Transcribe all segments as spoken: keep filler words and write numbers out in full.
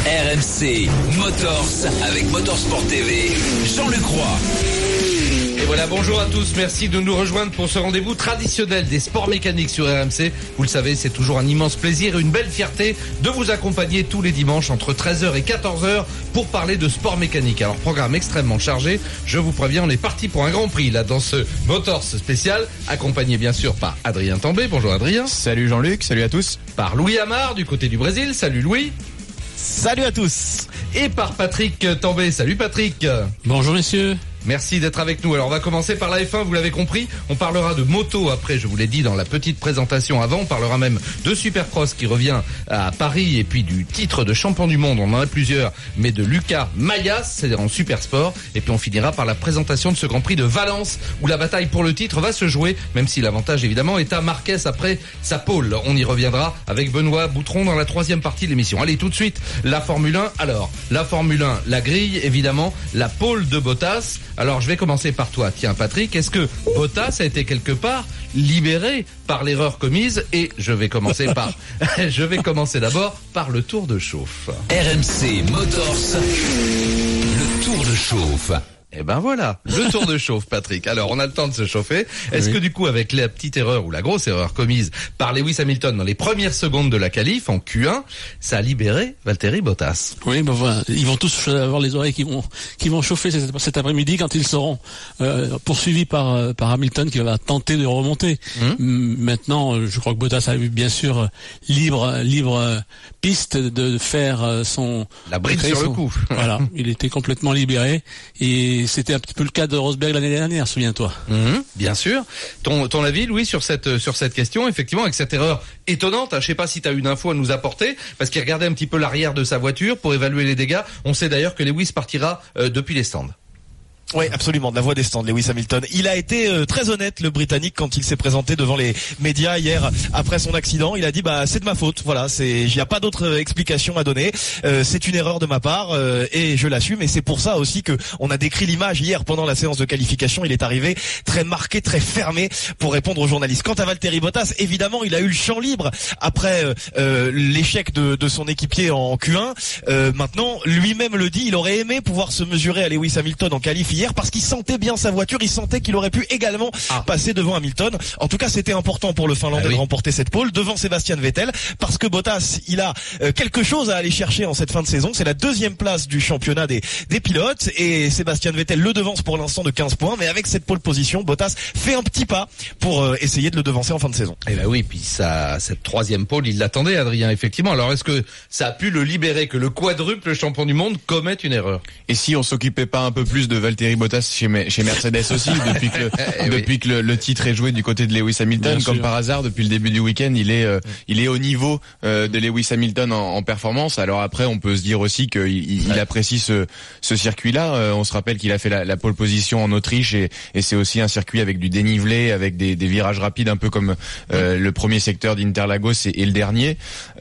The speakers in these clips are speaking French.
R M C Motors avec Motorsport T V, Jean-Luc Roy. Et voilà, bonjour à tous, merci de nous rejoindre pour ce rendez-vous traditionnel des sports mécaniques sur R M C. Vous le savez, c'est toujours un immense plaisir et une belle fierté de vous accompagner tous les dimanches entre treize heures et quatorze heures pour parler de sport mécanique. Alors, programme extrêmement chargé, je vous préviens, on est parti pour un grand prix là dans ce Motors spécial, accompagné bien sûr par Adrien Tambay. Bonjour Adrien. Salut Jean-Luc, salut à tous. Par Louis Amar du côté du Brésil, salut Louis. Salut à tous. Et par Patrick Tambay, salut Patrick. Bonjour messieurs. Merci d'être avec nous. Alors on va commencer par la F un, vous l'avez compris. On parlera de moto après, je vous l'ai dit dans la petite présentation avant. On parlera même de Supercross qui revient à Paris et puis du titre de champion du monde. On en a plusieurs, mais de Lucas Mayas, c'est en Supersport. Et puis on finira par la présentation de ce Grand Prix de Valence où la bataille pour le titre va se jouer, même si l'avantage évidemment est à Marquez après sa pole. On y reviendra avec Benoît Boutron dans la troisième partie de l'émission. Allez, tout de suite, la Formule un. Alors, la Formule un, la grille évidemment, la pole de Bottas. Alors je vais commencer par toi, tiens Patrick, est-ce que Bottas a été quelque part libéré par l'erreur commise? Et je vais commencer par, je vais commencer d'abord par le tour de chauffe. R M C Motors, le tour de chauffe. Eh ben voilà, le tour de chauffe, Patrick. Alors, on a le temps de se chauffer. Est-ce oui. que du coup, avec la petite erreur ou la grosse erreur commise par Lewis Hamilton dans les premières secondes de la qualif en Q un, ça a libéré Valtteri Bottas? Oui, ben voilà, ils vont tous avoir les oreilles qui vont qui vont chauffer cet, cet après-midi quand ils seront euh, poursuivis par par Hamilton qui va tenter de remonter. Mmh. Maintenant, je crois que Bottas a eu bien sûr libre libre piste de faire son la brique sur son, le coup. Voilà, il était complètement libéré et c'était un petit peu le cas de Rosberg l'année dernière, souviens-toi. Mmh, bien sûr. Ton, ton avis, Louis, sur cette, sur cette question, effectivement, avec cette erreur étonnante, hein, je sais pas si tu as une info à nous apporter, parce qu'il regardait un petit peu l'arrière de sa voiture pour évaluer les dégâts. On sait d'ailleurs que Lewis partira euh, depuis les stands. Oui, absolument, de la voix des stands, Lewis Hamilton. Il a été euh, très honnête, le Britannique, quand il s'est présenté devant les médias hier après son accident. Il a dit, bah c'est de ma faute. Voilà, c'est, il n'y a pas d'autre euh, explication à donner. Euh, c'est une erreur de ma part euh, et je l'assume. Et c'est pour ça aussi que on a décrit l'image hier pendant la séance de qualification. Il est arrivé très marqué, très fermé pour répondre aux journalistes. Quant à Valtteri Bottas, évidemment, il a eu le champ libre après euh, euh, l'échec de, de son équipier en Q un. Euh, maintenant, lui-même le dit, il aurait aimé pouvoir se mesurer à Lewis Hamilton en qualif hier parce qu'il sentait bien sa voiture, il sentait qu'il aurait pu également ah. passer devant Hamilton. En tout cas, c'était important pour le Finlandais ah oui. de remporter cette pole devant Sébastien Vettel parce que Bottas, il a euh, quelque chose à aller chercher en cette fin de saison. C'est la deuxième place du championnat des, des pilotes et Sébastien Vettel le devance pour l'instant de quinze points. Mais avec cette pole position, Bottas fait un petit pas pour euh, essayer de le devancer en fin de saison. Eh ben oui, puis ça, cette troisième pole, il l'attendait, Adrien, effectivement. Alors est-ce que ça a pu le libérer que le quadruple champion du monde commette une erreur? Et si on s'occupait pas un peu plus de Valtteri Bottas chez, chez Mercedes aussi, depuis que, eh depuis oui. que le, le titre est joué du côté de Lewis Hamilton, Bien comme sûr. Par hasard, depuis le début du week-end, il est, euh, il est au niveau euh, de Lewis Hamilton en, en performance. Alors après, on peut se dire aussi qu'il il, il apprécie ce, ce circuit-là. Euh, on se rappelle qu'il a fait la, la pole position en Autriche et, et c'est aussi un circuit avec du dénivelé, avec des, des virages rapides, un peu comme euh, le premier secteur d'Interlagos et, et le dernier.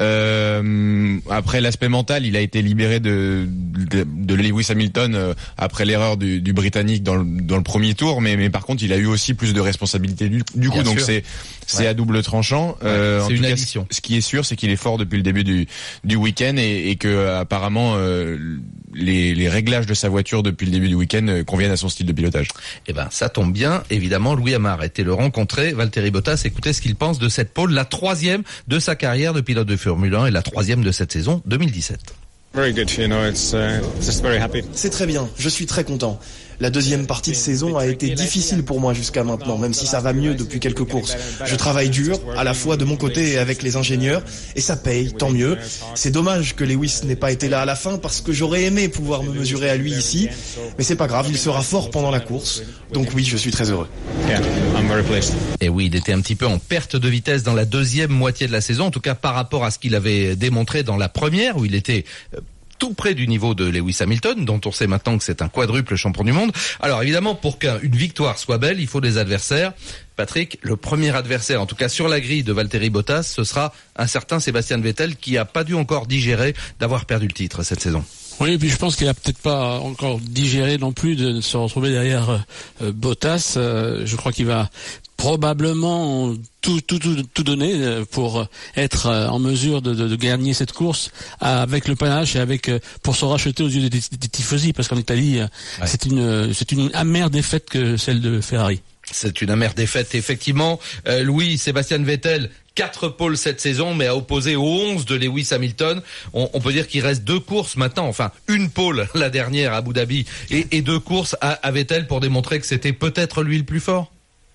Euh, après l'aspect mental, il a été libéré de, de, de Lewis Hamilton euh, après l'erreur du, du Britannique dans le, dans le premier tour, mais, mais par contre, il a eu aussi plus de responsabilités du, du coup, Bien donc sûr. c'est c'est ouais. à double tranchant. Ouais, euh, c'est en une tout addition. Cas, ce qui est sûr, c'est qu'il est fort depuis le début du du week-end et, et que apparemment euh, les les réglages de sa voiture depuis le début du week-end conviennent à son style de pilotage. Eh ben, ça tombe bien. Évidemment, Louis Amar a été le rencontrer. Valtteri Bottas, écoutez ce qu'il pense de cette pole, la troisième de sa carrière de pilote de Formule un et la troisième de cette saison deux mille dix-sept. Very good, you know, it's uh, just very happy. C'est très bien, je suis très content. La deuxième partie de saison a été difficile pour moi jusqu'à maintenant, même si ça va mieux depuis quelques courses. Je travaille dur, à la fois de mon côté et avec les ingénieurs, et ça paye, tant mieux. C'est dommage que Lewis n'ait pas été là à la fin, parce que j'aurais aimé pouvoir me mesurer à lui ici, mais c'est pas grave, il sera fort pendant la course. Donc oui, je suis très heureux. Yeah, I'm very pleased. Et oui, il était un petit peu en perte de vitesse dans la deuxième moitié de la saison, en tout cas par rapport à ce qu'il avait démontré dans la première, où il était tout près du niveau de Lewis Hamilton, dont on sait maintenant que c'est un quadruple champion du monde. Alors évidemment, pour qu'une victoire soit belle, il faut des adversaires. Patrick, le premier adversaire, en tout cas sur la grille de Valtteri Bottas, ce sera un certain Sébastien Vettel qui a pas dû encore digérer d'avoir perdu le titre cette saison. Oui, et puis je pense qu'il a peut-être pas encore digéré non plus de se retrouver derrière euh, Bottas. Euh, je crois qu'il va probablement tout, tout, tout, tout donné pour être en mesure de, de, de gagner cette course avec le panache et avec pour se racheter aux yeux des, des, des tifosi, parce qu'en Italie, ouais. c'est une c'est une amère défaite que celle de Ferrari. C'est une amère défaite, effectivement. Euh, Louis, Sébastien Vettel, quatre pôles cette saison, mais à opposer aux onze de Lewis Hamilton. On, on peut dire qu'il reste deux courses maintenant, enfin une pôle la dernière à Abu Dhabi et, et deux courses à, à Vettel pour démontrer que c'était peut-être lui le plus fort.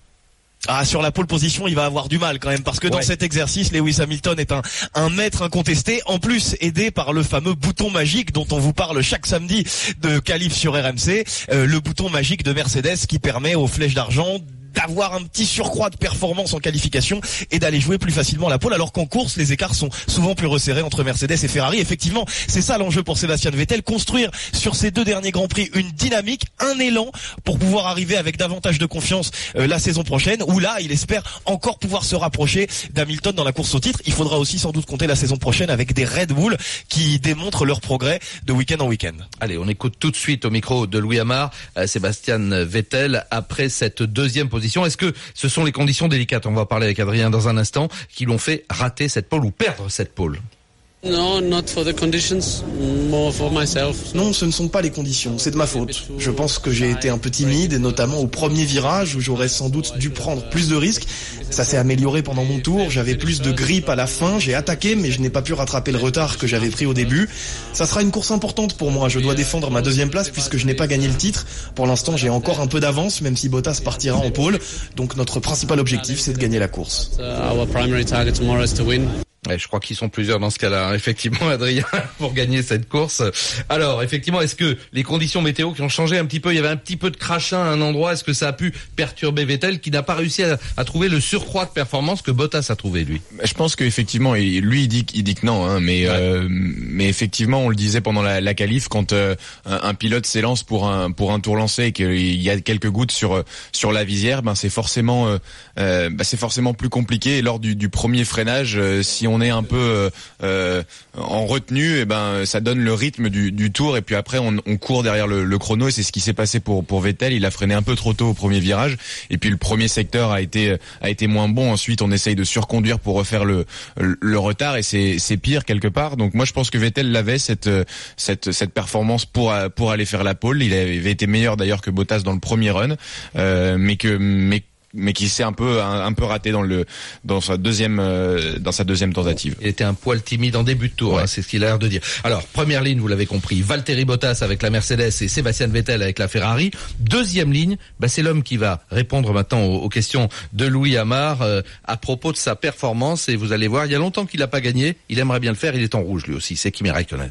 Ah, sur la pole position, il va avoir du mal quand même, parce que dans ouais. cet exercice, Lewis Hamilton est un, un maître incontesté, en plus aidé par le fameux bouton magique dont on vous parle chaque samedi de qualif sur R M C, euh, le bouton magique de Mercedes qui permet aux flèches d'argent d'avoir un petit surcroît de performance en qualification et d'aller jouer plus facilement la pole, alors qu'en course, les écarts sont souvent plus resserrés entre Mercedes et Ferrari. Effectivement, c'est ça l'enjeu pour Sébastien Vettel, construire sur ces deux derniers Grands Prix une dynamique, un élan pour pouvoir arriver avec davantage de confiance euh, la saison prochaine, où là, il espère encore pouvoir se rapprocher d'Hamilton dans la course au titre. Il faudra aussi sans doute compter la saison prochaine avec des Red Bull qui démontrent leur progrès de week-end en week-end. Allez, on écoute tout de suite au micro de Louis Amar, euh, Sébastien Vettel, après cette deuxième position. Est-ce que ce sont les conditions délicates, on va parler avec Adrien dans un instant, qui l'ont fait rater cette pole ou perdre cette pole? No, not for the conditions, more for myself. Non, ce ne sont pas les conditions, c'est de ma faute. Je pense que j'ai été un peu timide, et notamment au premier virage où j'aurais sans doute dû prendre plus de risques. Ça s'est amélioré pendant mon tour, j'avais plus de grippe à la fin, j'ai attaqué mais je n'ai pas pu rattraper le retard que j'avais pris au début. Ça sera une course importante pour moi, je dois défendre ma deuxième place puisque je n'ai pas gagné le titre. Pour l'instant, j'ai encore un peu d'avance, même si Bottas partira en pole. Donc notre principal objectif, c'est de gagner la course. Our primary target tomorrow is to win. Ouais, je crois qu'ils sont plusieurs dans ce cas-là, hein, effectivement, Adrien, pour gagner cette course. Alors, effectivement, est-ce que les conditions météo qui ont changé un petit peu, il y avait un petit peu de crachin à un endroit, est-ce que ça a pu perturber Vettel, qui n'a pas réussi à, à trouver le surcroît de performance que Bottas a trouvé, lui? Je pense qu'effectivement, lui, il dit, il dit que non, hein, mais, ouais. euh, mais effectivement, on le disait pendant la, la qualif, quand euh, un, un pilote s'élance pour un, pour un tour lancé et qu'il y a quelques gouttes sur, sur la visière, ben c'est forcément, euh, euh, ben c'est forcément plus compliqué. Et lors du, du premier freinage, euh, si on on est un peu euh, en retenue, et ben ça donne le rythme du, du tour, et puis après on, on court derrière le, le chrono, et c'est ce qui s'est passé pour pour Vettel. Il a freiné un peu trop tôt au premier virage, et puis le premier secteur a été a été moins bon. Ensuite on essaye de surconduire pour refaire le le, le retard, et c'est c'est pire quelque part. Donc moi je pense que Vettel l'avait cette cette cette performance pour pour aller faire la pole. Il avait été meilleur d'ailleurs que Bottas dans le premier run, euh, mais que mais mais qui s'est un peu un, un peu raté dans le dans sa deuxième euh, dans sa deuxième tentative. Il était un poil timide en début de tour, ouais. hein, c'est ce qu'il a l'air de dire. Alors, première ligne, vous l'avez compris, Valtteri Bottas avec la Mercedes et Sébastien Vettel avec la Ferrari. Deuxième ligne, bah, c'est l'homme qui va répondre maintenant aux, aux questions de Louis Amar euh, à propos de sa performance, et vous allez voir, il y a longtemps qu'il n'a pas gagné, il aimerait bien le faire, il est en rouge lui aussi, c'est Kimi Räikkönen.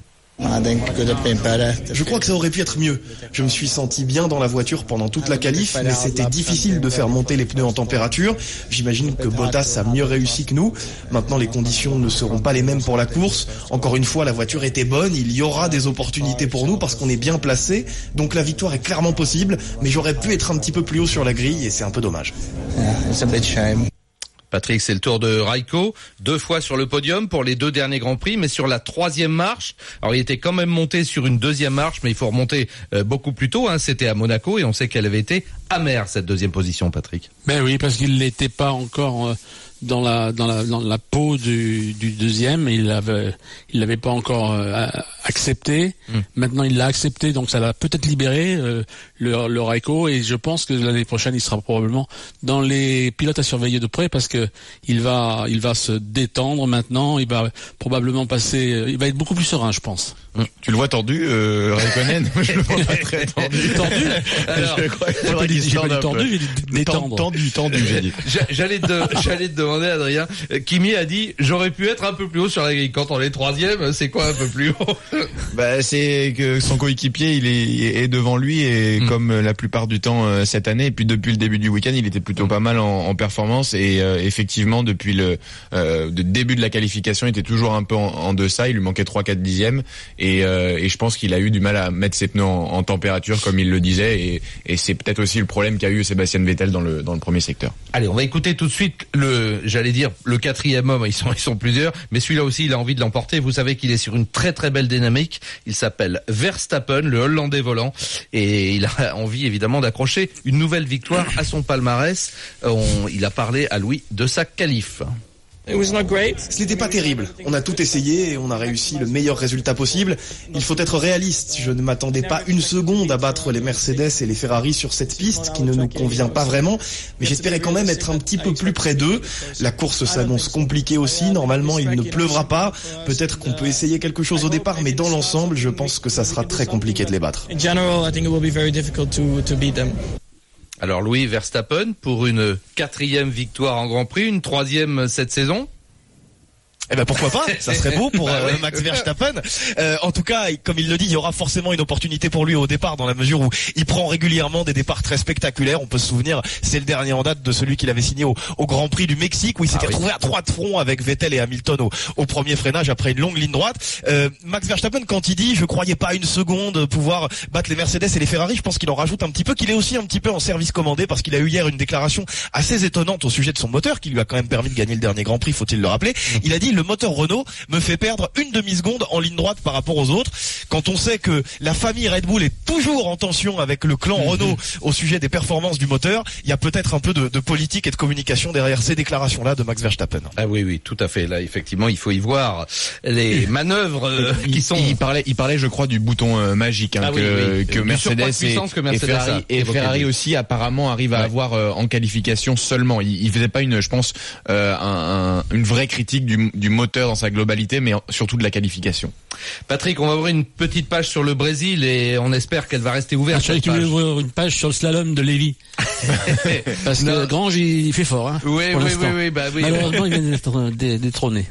Je crois que ça aurait pu être mieux. Je me suis senti bien dans la voiture pendant toute la qualif, mais c'était difficile de faire monter les pneus en température. J'imagine que Bottas a mieux réussi que nous. Maintenant, les conditions ne seront pas les mêmes pour la course. Encore une fois, la voiture était bonne. Il y aura des opportunités pour nous parce qu'on est bien placé. Donc la victoire est clairement possible, mais j'aurais pu être un petit peu plus haut sur la grille, et c'est un peu dommage. Patrick, c'est le tour de Raikko, deux fois sur le podium pour les deux derniers Grands Prix, mais sur la troisième marche, alors il était quand même monté sur une deuxième marche, mais il faut remonter euh, beaucoup plus tôt, hein, c'était à Monaco, et on sait qu'elle avait été amère cette deuxième position, Patrick. Ben oui, parce qu'il n'était pas encore euh, dans la dans la dans la peau du, du deuxième, il avait il l'avait pas encore euh, accepté. Mmh. Maintenant il l'a accepté, donc ça l'a peut-être libéré euh, le, le Raikko, et je pense que l'année prochaine il sera probablement dans les pilotes à surveiller de près, parce que il va il va se détendre maintenant, il va probablement passer, il va être beaucoup plus serein, je pense. Mmh. Tu le vois tordu, euh, Räikkönen? Moi je le vois pas très tendu. Tordu. Alors, je crois que j'ai pas dit tordu, j'ai dit détendre. Tendu, tendu, j'ai dit. J'allais te j'allais te demander, Adrien, Kimi a dit j'aurais pu être un peu plus haut sur la grille. Quand on est troisième, c'est quoi un peu plus haut? Bah c'est que son coéquipier il est, est devant lui, et mmh. comme la plupart du temps euh, cette année, et puis depuis le début du week-end il était plutôt pas mal en, en performance, et euh, effectivement depuis le, euh, le début de la qualification il était toujours un peu en, en deçà, il lui manquait trois quatre dixièmes, et et, euh, et je pense qu'il a eu du mal à mettre ses pneus en, en température comme il le disait, et, et c'est peut-être aussi le problème qu'a eu Sébastien Vettel dans le dans le premier secteur. Allez, on va écouter tout de suite le, j'allais dire le quatrième homme. Ils sont ils sont plusieurs, mais celui-là aussi il a envie de l'emporter. Vous savez qu'il est sur une très très belle dynamique. Il s'appelle Verstappen, le Hollandais volant, et il a envie évidemment d'accrocher une nouvelle victoire à son palmarès. On, il a parlé à Louis de sa qualif. Ce n'était pas terrible. On a tout essayé et on a réussi le meilleur résultat possible. Il faut être réaliste. Je ne m'attendais pas une seconde à battre les Mercedes et les Ferrari sur cette piste qui ne nous convient pas vraiment. Mais j'espérais quand même être un petit peu plus près d'eux. La course s'annonce compliquée aussi. Normalement, il ne pleuvra pas. Peut-être qu'on peut essayer quelque chose au départ, mais dans l'ensemble, je pense que ça sera très compliqué de les battre. Alors Louis Verstappen pour une quatrième victoire en Grand Prix, une troisième cette saison. Eh ben pourquoi pas, ça serait beau pour euh, Max Verstappen. Euh, en tout cas, comme il le dit, il y aura forcément une opportunité pour lui au départ, dans la mesure où il prend régulièrement des départs très spectaculaires. On peut se souvenir, c'est le dernier en date de celui qu'il avait signé au, au Grand Prix du Mexique, où il s'était ah, retrouvé oui. à trois de front avec Vettel et Hamilton au, au premier freinage après une longue ligne droite. Euh, Max Verstappen, quand il dit je croyais pas une seconde pouvoir battre les Mercedes et les Ferrari, je pense qu'il en rajoute un petit peu, qu'il est aussi un petit peu en service commandé, parce qu'il a eu hier une déclaration assez étonnante au sujet de son moteur, qui lui a quand même permis de gagner le dernier Grand Prix, faut-il le rappeler. Il a dit le moteur Renault me fait perdre une demi-seconde en ligne droite par rapport aux autres. Quand on sait que la famille Red Bull est toujours en tension avec le clan Renault au sujet des performances du moteur, il y a peut-être un peu de, de politique et de communication derrière ces déclarations-là de Max Verstappen. Ah oui, oui, tout à fait. Là, effectivement, il faut y voir les manœuvres euh, qui sont... Il parlait, il parlait, je crois, du bouton euh, magique hein, ah, que, oui, oui. que Mercedes, et, que Mercedes et Ferrari, et Ferrari aussi apparemment arrivent à ouais. avoir euh, en qualification seulement. Il, il faisait pas une, je pense, euh, un, un, une vraie critique du, du moteur dans sa globalité, mais surtout de la qualification. Patrick, on va ouvrir une petite page sur le Brésil et on espère qu'elle va rester ouverte. Je croyais que tu voulais ouvrir une page sur le slalom de Lévy. Parce que non. Grange, il fait fort. Hein, oui, pour oui, l'instant. oui, oui, bah oui. Malheureusement, il vient d'être détrôné.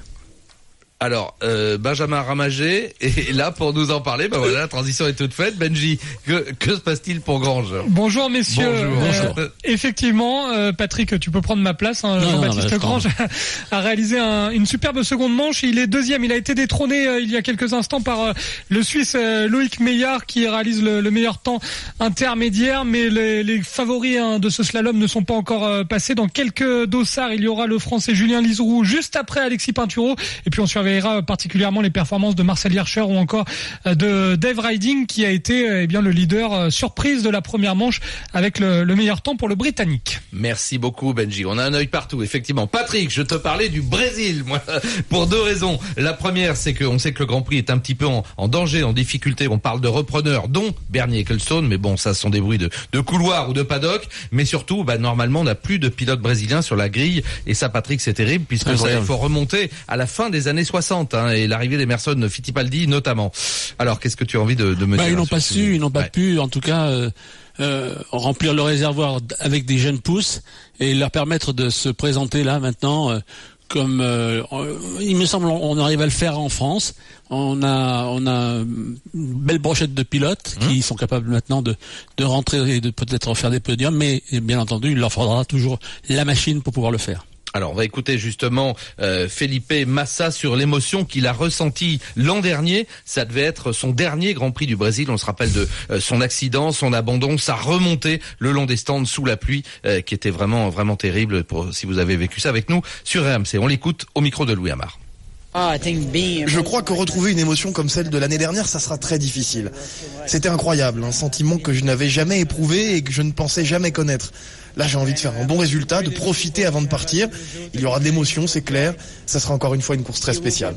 Alors, euh, Benjamin Ramagé est là pour nous en parler. Ben voilà, la transition est toute faite. Benji, que, que se passe-t-il pour Grange? Bonjour messieurs. Bonjour. Euh, Bonjour. Effectivement, euh, Patrick, tu peux prendre ma place. Hein, Jean-Baptiste non, Grange a réalisé un, une superbe seconde manche. Il est deuxième. Il a été détrôné euh, il y a quelques instants par euh, le Suisse euh, Loïc Meillard qui réalise le, le meilleur temps intermédiaire. Mais les, les favoris hein, de ce slalom ne sont pas encore euh, passés. Dans quelques dossards, il y aura le Français Julien Lizourou juste après Alexis Pinturo. Et puis on surveillera particulièrement les performances de Marcel Hirscher ou encore de Dave Riding qui a été eh bien le leader surprise de la première manche avec le, le meilleur temps pour le Britannique. Merci beaucoup Benji, on a un œil partout effectivement. Patrick, je te parlais du Brésil moi, pour deux raisons. La première, c'est qu'on sait que le Grand Prix est un petit peu en, en danger, en difficulté. On parle de repreneurs dont Bernie Ecclestone, mais bon ça ce sont des bruits de, de couloir ou de paddock, mais surtout bah, normalement on n'a plus de pilotes brésiliens sur la grille et ça Patrick c'est terrible puisque il faut remonter à la fin des années soixante hein, et l'arrivée d'Emerson Fittipaldi notamment. Alors qu'est-ce que tu as envie de, de me bah, dire? Ils n'ont pas su, ils n'ont pas ouais. pu en tout cas euh, euh, remplir le réservoir avec des jeunes pousses et leur permettre de se présenter là maintenant euh, comme euh, il me semble on arrive à le faire en France. On a on a une belle brochette de pilotes mmh. qui sont capables maintenant de de rentrer et de peut-être faire des podiums, mais bien entendu il leur faudra toujours la machine pour pouvoir le faire. Alors, on va écouter justement euh, Felipe Massa sur l'émotion qu'il a ressentie l'an dernier. Ça devait être son dernier Grand Prix du Brésil. On se rappelle de euh, son accident, son abandon, sa remontée le long des stands sous la pluie, euh, qui était vraiment vraiment terrible. Pour, si vous avez vécu ça avec nous sur R M C, on l'écoute au micro de Louis Amar. Je crois que retrouver une émotion comme celle de l'année dernière, ça sera très difficile. C'était incroyable, un sentiment que je n'avais jamais éprouvé et que je ne pensais jamais connaître. Là, j'ai envie de faire un bon résultat, de profiter avant de partir. Il y aura de l'émotion, c'est clair. Ça sera encore une fois une course très spéciale.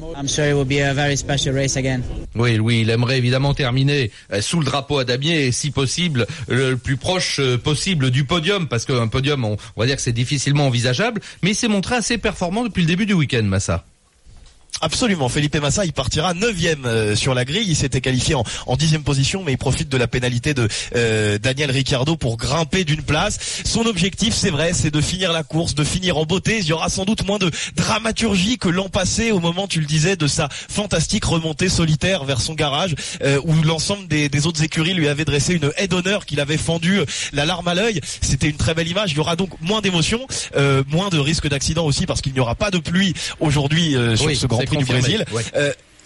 Oui, Louis, il aimerait évidemment terminer sous le drapeau à damier et si possible le plus proche possible du podium, parce qu'un podium, on va dire que c'est difficilement envisageable, mais il s'est montré assez performant depuis le début du week-end, Massa. Absolument, Felipe Massa, il partira neuvième euh, sur la grille. Il s'était qualifié en, en dixième position, mais il profite de la pénalité de euh, Daniel Ricciardo pour grimper d'une place. Son objectif, c'est vrai, c'est de finir la course, de finir en beauté. Il y aura sans doute moins de dramaturgie que l'an passé, au moment, tu le disais, de sa fantastique remontée solitaire vers son garage, euh, où l'ensemble des, des autres écuries lui avaient dressé une haie d'honneur qu'il avait fendu la larme à l'œil. C'était une très belle image. Il y aura donc moins d'émotion, euh, moins de risque d'accident aussi, parce qu'il n'y aura pas de pluie aujourd'hui euh, sur oui, ce Grand Prix du Brésil. Ouais. Euh,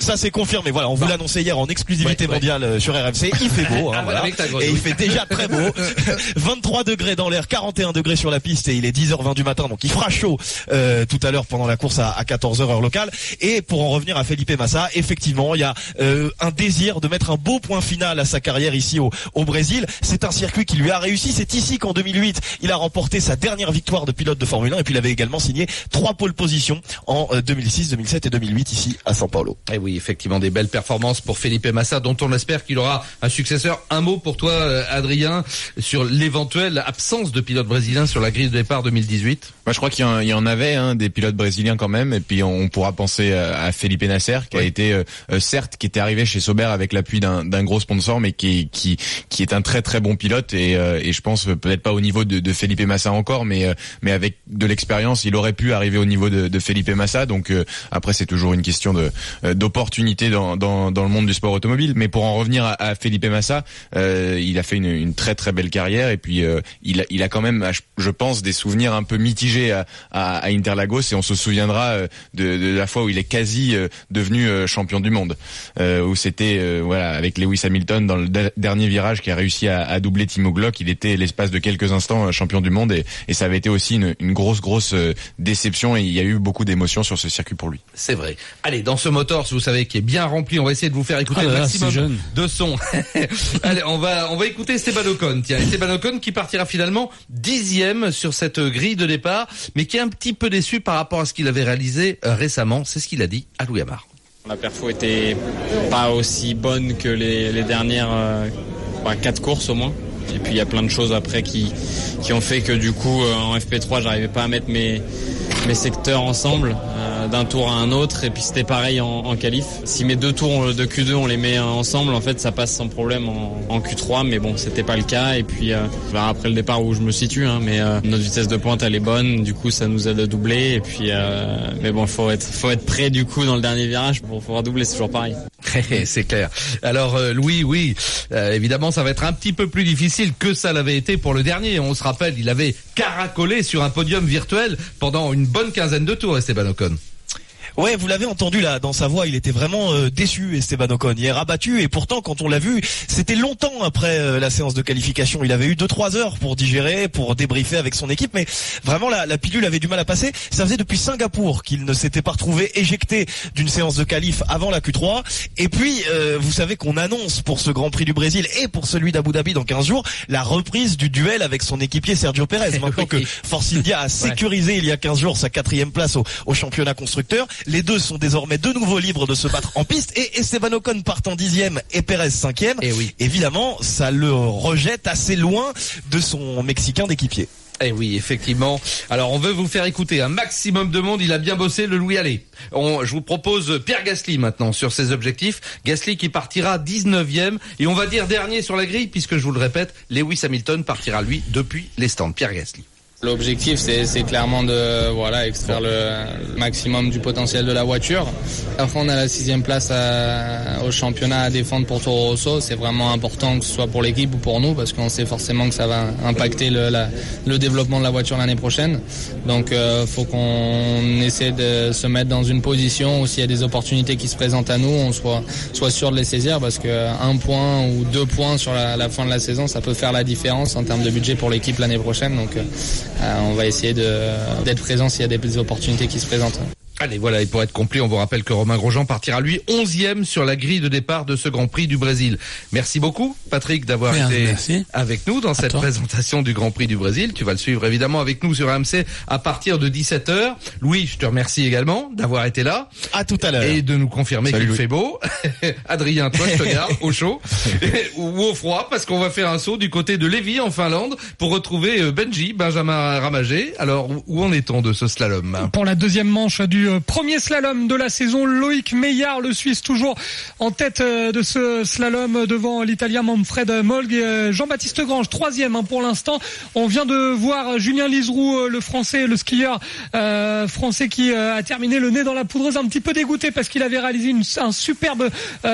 Ça c'est confirmé. Voilà, on vous l'annonçait hier en exclusivité ouais, mondiale ouais. sur R M C. Il fait beau, hein, voilà. Et il fait déjà très beau. vingt-trois degrés dans l'air, quarante et un degrés sur la piste et il est dix heures vingt du matin, donc il fera chaud euh, tout à l'heure pendant la course à, à quatorze heures heure locale. Et pour en revenir à Felipe Massa, effectivement, il y a euh, un désir de mettre un beau point final à sa carrière ici au, au Brésil. C'est un circuit qui lui a réussi. C'est ici qu'en deux mille huit, il a remporté sa dernière victoire de pilote de Formule un et puis il avait également signé trois pole positions en deux mille six, deux mille sept et deux mille huit ici à São Paulo. Et oui, effectivement, des belles performances pour Felipe Massa, dont on espère qu'il aura un successeur. Un mot pour toi, Adrien, sur l'éventuelle absence de pilote brésilien sur la grille de départ deux mille dix-huit. Moi, je crois qu'il y en, il y en avait hein, des pilotes brésiliens quand même, et puis on pourra penser à Felipe Nasser, qui oui. a été euh, certes, qui était arrivé chez Sauber avec l'appui d'un, d'un gros sponsor, mais qui qui qui est un très très bon pilote et, euh, et je pense peut-être pas au niveau de, de Felipe Massa encore, mais euh, mais avec de l'expérience, il aurait pu arriver au niveau de, de Felipe Massa. Donc euh, après, c'est toujours une question de euh, d'opportunité dans, dans dans le monde du sport automobile. Mais pour en revenir à, à Felipe Massa, euh, il a fait une, une très très belle carrière et puis euh, il a, il a quand même, je pense, des souvenirs un peu mitigés à, à, à Interlagos et on se souviendra de, de la fois où il est quasi euh, devenu euh, champion du monde, euh, où c'était euh, voilà avec Lewis Hamilton dans le de- dernier virage qui a réussi à, à doubler Timo Glock. Il était l'espace de quelques instants euh, champion du monde et, et ça avait été aussi une, une grosse grosse euh, déception et il y a eu beaucoup d'émotions sur ce circuit pour lui. C'est vrai. Allez, dans ce Motors, vous savez, qui est bien rempli, on va essayer de vous faire écouter ah le maximum de son. Allez, on va on va écouter Esteban Ocon. Tiens, Esteban Ocon qui partira finalement dixième sur cette grille de départ, mais qui est un petit peu déçu par rapport à ce qu'il avait réalisé euh, récemment. C'est ce qu'il a dit à Louis Amar. La perfo était pas aussi bonne que les, les dernières euh, bah, quatre courses au moins. Et puis il y a plein de choses après qui qui ont fait que du coup euh, en F P trois j'arrivais pas à mettre mes mes secteurs ensemble euh, d'un tour à un autre et puis c'était pareil en, en qualif. Si mes deux tours de Q deux on les met ensemble, en fait ça passe sans problème en, en Q trois, mais bon c'était pas le cas et puis euh, je verrai après le départ où je me situe hein, mais euh, notre vitesse de pointe elle est bonne, du coup ça nous aide à doubler et puis euh, mais bon faut être faut être prêt du coup dans le dernier virage pour pouvoir doubler, c'est toujours pareil. C'est clair. Alors euh, Louis, oui, euh, évidemment ça va être un petit peu plus difficile que ça l'avait été pour le dernier. On se rappelle, il avait caracolé sur un podium virtuel pendant une bonne quinzaine de tours, Esteban Ocon. Ouais, vous l'avez entendu là dans sa voix, il était vraiment euh, déçu Esteban Ocon, hier abattu et pourtant quand on l'a vu, c'était longtemps après euh, la séance de qualification, il avait eu deux trois heures pour digérer, pour débriefer avec son équipe, mais vraiment la, la pilule avait du mal à passer. Ça faisait depuis Singapour qu'il ne s'était pas retrouvé éjecté d'une séance de qualif avant la Q trois et puis euh, vous savez qu'on annonce pour ce Grand Prix du Brésil et pour celui d'Abu Dhabi dans quinze jours la reprise du duel avec son équipier Sergio Pérez, maintenant que Force India a sécurisé ouais. il y a quinze jours sa quatrième place au, au championnat constructeur. Les deux sont désormais de nouveau libres de se battre en piste et Esteban Ocon partant dixième et Pérez cinquième. Et oui. Évidemment, ça le rejette assez loin de son Mexicain d'équipier. Eh oui, effectivement. Alors, on veut vous faire écouter un maximum de monde. Il a bien bossé, le Louis Allais. On, je vous propose Pierre Gasly maintenant sur ses objectifs. Gasly qui partira dix-neuvième et on va dire dernier sur la grille puisque je vous le répète, Lewis Hamilton partira lui depuis les stands. Pierre Gasly. L'objectif, c'est, c'est clairement de voilà extraire le maximum du potentiel de la voiture. Enfin, on a la sixième place à, au championnat à défendre pour Toro Rosso. C'est vraiment important que ce soit pour l'équipe ou pour nous parce qu'on sait forcément que ça va impacter le, la, le développement de la voiture l'année prochaine. Donc, euh, faut qu'on essaie de se mettre dans une position où s'il y a des opportunités qui se présentent à nous, on soit soit sûr de les saisir parce que un point ou deux points sur la, la fin de la saison, ça peut faire la différence en termes de budget pour l'équipe l'année prochaine. Donc euh, Euh, on va essayer de, d'être présent s'il y a des, des opportunités qui se présentent. Allez, voilà, et pour être complet, on vous rappelle que Romain Grosjean partira lui onzième sur la grille de départ de ce Grand Prix du Brésil. Merci beaucoup, Patrick, d'avoir Bien, été merci. avec nous dans à cette toi. présentation du Grand Prix du Brésil. Tu vas le suivre évidemment avec nous sur R M C à partir de dix-sept heures. Louis, je te remercie également d'avoir été là. À tout à l'heure. Et de nous confirmer Salut, qu'il Louis. fait beau. Adrien, toi, je te garde au chaud ou au froid parce qu'on va faire un saut du côté de Lévis en Finlande pour retrouver Benji, Benjamin Ramagé. Alors, où en est-on de ce slalom? Pour la deuxième manche du premier slalom de la saison, Loïc Meillard, le Suisse, toujours en tête de ce slalom devant l'Italien Manfred Molg et Jean-Baptiste Grange, troisième hein, pour l'instant. On vient de voir Julien Liseroux, le Français, le skieur euh, français qui euh, a terminé le nez dans la poudreuse, un petit peu dégoûté parce qu'il avait réalisé une, un superbe,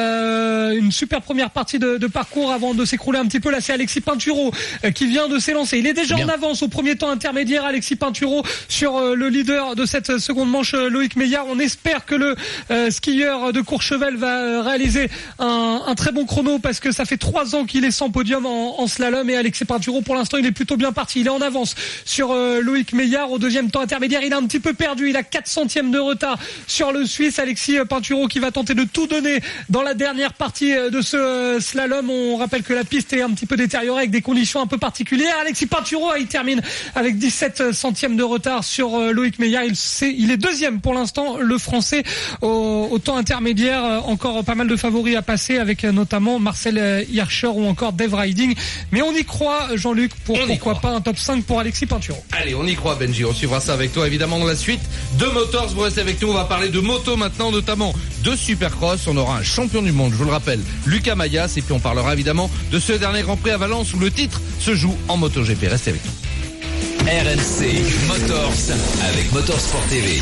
euh, une super première partie de, de parcours avant de s'écrouler un petit peu. Là, c'est Alexis Pinturo euh, qui vient de s'élancer. Il est déjà Bien. en avance au premier temps intermédiaire. Alexis Pinturo sur euh, le leader de cette seconde manche, Loïc Loïc Meillard. On espère que le euh, skieur de Courchevel va euh, réaliser un, un très bon chrono parce que ça fait trois ans qu'il est sans podium en, en slalom, et Alexis Pinturo pour l'instant il est plutôt bien parti. Il est en avance sur euh, Loïc Meillard au deuxième temps intermédiaire. Il a un petit peu perdu, il a quatre centièmes de retard sur le Suisse. Alexis Pinturo qui va tenter de tout donner dans la dernière partie de ce slalom. On rappelle que la piste est un petit peu détériorée avec des conditions un peu particulières. Alexis Pinturo, il termine avec dix-sept centièmes de retard sur Loïc Meillard. Il, c'est, il est deuxième pour l'instant, le Français au, au temps intermédiaire. Encore pas mal de favoris à passer avec notamment Marcel Hirscher ou encore Dave Riding. Mais on y croit, Jean-Luc, pour on pourquoi pas un top cinq pour Alexis Pinturo. Allez, on y croit, Benji. On suivra ça avec toi évidemment dans la suite de Motors. Vous restez avec nous. On va parler de moto maintenant, notamment de Supercross. On aura un champion du monde, je vous le rappelle, Lucas Mayas, et puis on parlera évidemment de ce dernier Grand Prix à Valence où le titre se joue en MotoGP. Restez avec nous. R M C Motors avec Motorsport T V.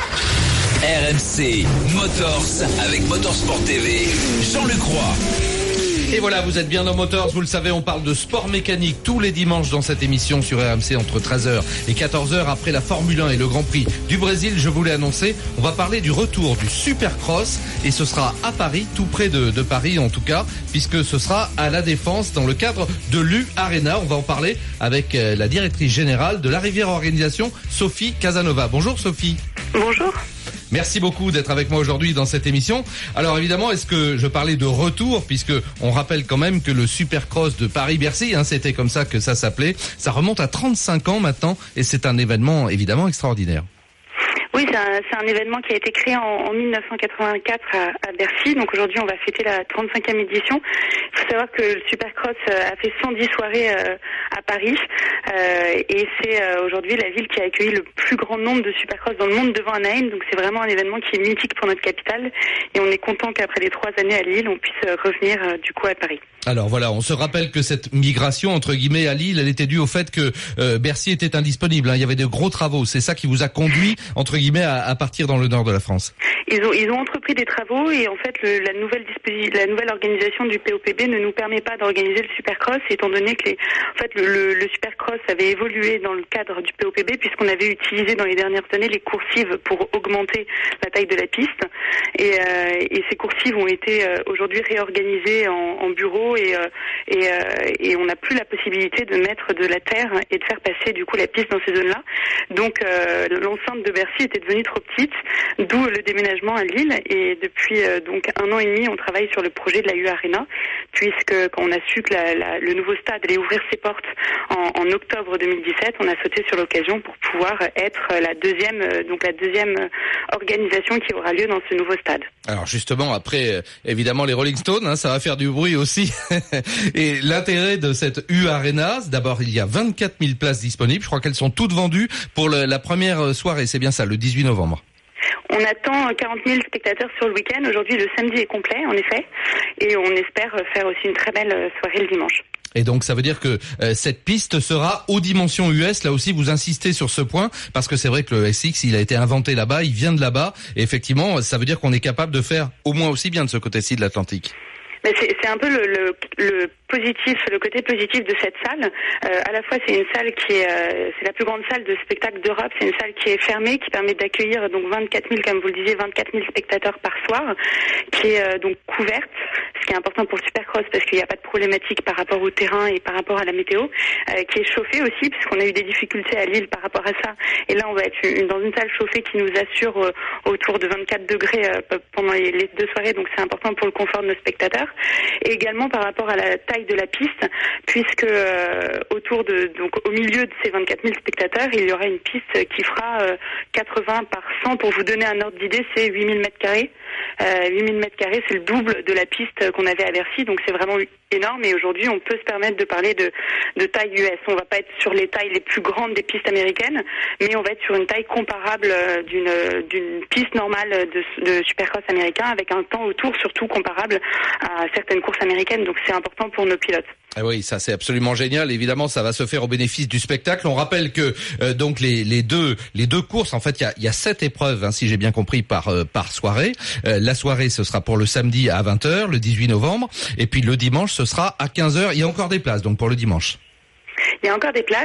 R M C Motors avec Motorsport T V. Jean-Luc Roy. Et voilà, vous êtes bien dans Motors, vous le savez, on parle de sport mécanique tous les dimanches dans cette émission sur R M C entre treize heures et quatorze heures. Après la Formule un et le Grand Prix du Brésil, je vous l'ai annoncé, on va parler du retour du Supercross, et ce sera à Paris, tout près de, de Paris en tout cas, puisque ce sera à La Défense dans le cadre de l'U Arena. On va en parler avec la directrice générale de la Rivière Organisation, Sophie Casanova. Bonjour Sophie. Bonjour. Merci beaucoup d'être avec moi aujourd'hui dans cette émission. Alors évidemment, est-ce que je parlais de retour, puisque on rappelle quand même que le Supercross de Paris-Bercy, hein, c'était comme ça que ça s'appelait, ça remonte à trente-cinq ans maintenant, et c'est un événement évidemment extraordinaire. Oui, c'est un, c'est un événement qui a été créé en, en mille neuf cent quatre-vingt-quatre à, à Bercy. Donc aujourd'hui, on va fêter la trente-cinquième édition. Il faut savoir que le Supercross a fait cent dix soirées euh, à Paris. Euh, et c'est euh, aujourd'hui la ville qui a accueilli le plus grand nombre de Supercross dans le monde devant Anaheim. Donc c'est vraiment un événement qui est mythique pour notre capitale. Et on est content qu'après les trois années à Lille, on puisse revenir euh, du coup à Paris. Alors voilà, on se rappelle que cette migration entre guillemets à Lille, elle était due au fait que euh, Bercy était indisponible, hein. Il y avait de gros travaux. C'est ça qui vous a conduit entre guillemets à, à partir dans le nord de la France. Ils ont ils ont entrepris des travaux, et en fait le, la nouvelle disposi- la nouvelle organisation du P O P B ne nous permet pas d'organiser le Supercross, étant donné que les, en fait le, le, le Supercross avait évolué dans le cadre du P O P B, puisqu'on avait utilisé dans les dernières années les coursives pour augmenter la taille de la piste, et, euh, et ces coursives ont été euh, aujourd'hui réorganisées en, en bureaux. Et, euh, et, euh, et on n'a plus la possibilité de mettre de la terre et de faire passer du coup la piste dans ces zones-là. Donc euh, l'enceinte de Bercy était devenue trop petite, d'où le déménagement à Lille. Et depuis euh, donc un an et demi, on travaille sur le projet de la U Arena, puisque quand on a su que la, la, le nouveau stade allait ouvrir ses portes en, en octobre deux mille dix-sept, on a sauté sur l'occasion pour pouvoir être la deuxième, donc la deuxième organisation qui aura lieu dans ce nouveau stade. Alors justement, après évidemment les Rolling Stones, hein, ça va faire du bruit aussi. Et l'intérêt de cette U Arena, d'abord il y a vingt-quatre mille places disponibles. Je crois qu'elles sont toutes vendues pour le, la première soirée. C'est bien ça, le dix-huit novembre. On attend quarante mille spectateurs sur le week-end. Aujourd'hui, le samedi est complet, en effet. Et on espère faire aussi une très belle soirée le dimanche. Et donc ça veut dire que euh, cette piste sera aux dimensions U S. Là aussi, vous insistez sur ce point, parce que c'est vrai que le S X, il a été inventé là-bas, il vient de là-bas. Et effectivement, ça veut dire qu'on est capable de faire au moins aussi bien de ce côté-ci de l'Atlantique. Mais c'est, c'est un peu le, le, le positif, le côté positif de cette salle. Euh, à la fois, c'est une salle qui est, euh, c'est la plus grande salle de spectacle d'Europe. C'est une salle qui est fermée, qui permet d'accueillir donc vingt-quatre mille, comme vous le disiez, vingt-quatre mille spectateurs par soir, qui est euh, donc couverte, ce qui est important pour le Supercross parce qu'il n'y a pas de problématique par rapport au terrain et par rapport à la météo, euh, qui est chauffée aussi puisqu'on a eu des difficultés à Lille par rapport à ça. Et là, on va être une, dans une salle chauffée qui nous assure euh, autour de vingt-quatre degrés euh, pendant les, les deux soirées. Donc c'est important pour le confort de nos spectateurs. Et également par rapport à la taille de la piste, puisque euh, autour de donc au milieu de ces vingt-quatre mille spectateurs, il y aura une piste qui fera euh, quatre-vingts par cent. Pour vous donner un ordre d'idée, c'est huit mille mètres carrés. Euh, huit mille mètres carrés, c'est le double de la piste qu'on avait à Bercy, donc c'est vraiment énorme. Et aujourd'hui, on peut se permettre de parler de, de taille U S. On va pas être sur les tailles les plus grandes des pistes américaines, mais on va être sur une taille comparable d'une, d'une piste normale de, de Supercross américain, avec un temps autour surtout comparable à certaines courses américaines. Donc c'est important pour nos pilotes. Ah oui, ça c'est absolument génial. Évidemment, ça va se faire au bénéfice du spectacle. On rappelle que euh, donc les, les deux les deux courses, en fait, il y a, y a sept épreuves, hein, si j'ai bien compris, par euh, par soirée. Euh, la soirée, ce sera pour le samedi à vingt heures, le dix-huit novembre, et puis le dimanche, ce sera à quinze heures. Il y a encore des places donc pour le dimanche. Il y a encore des places.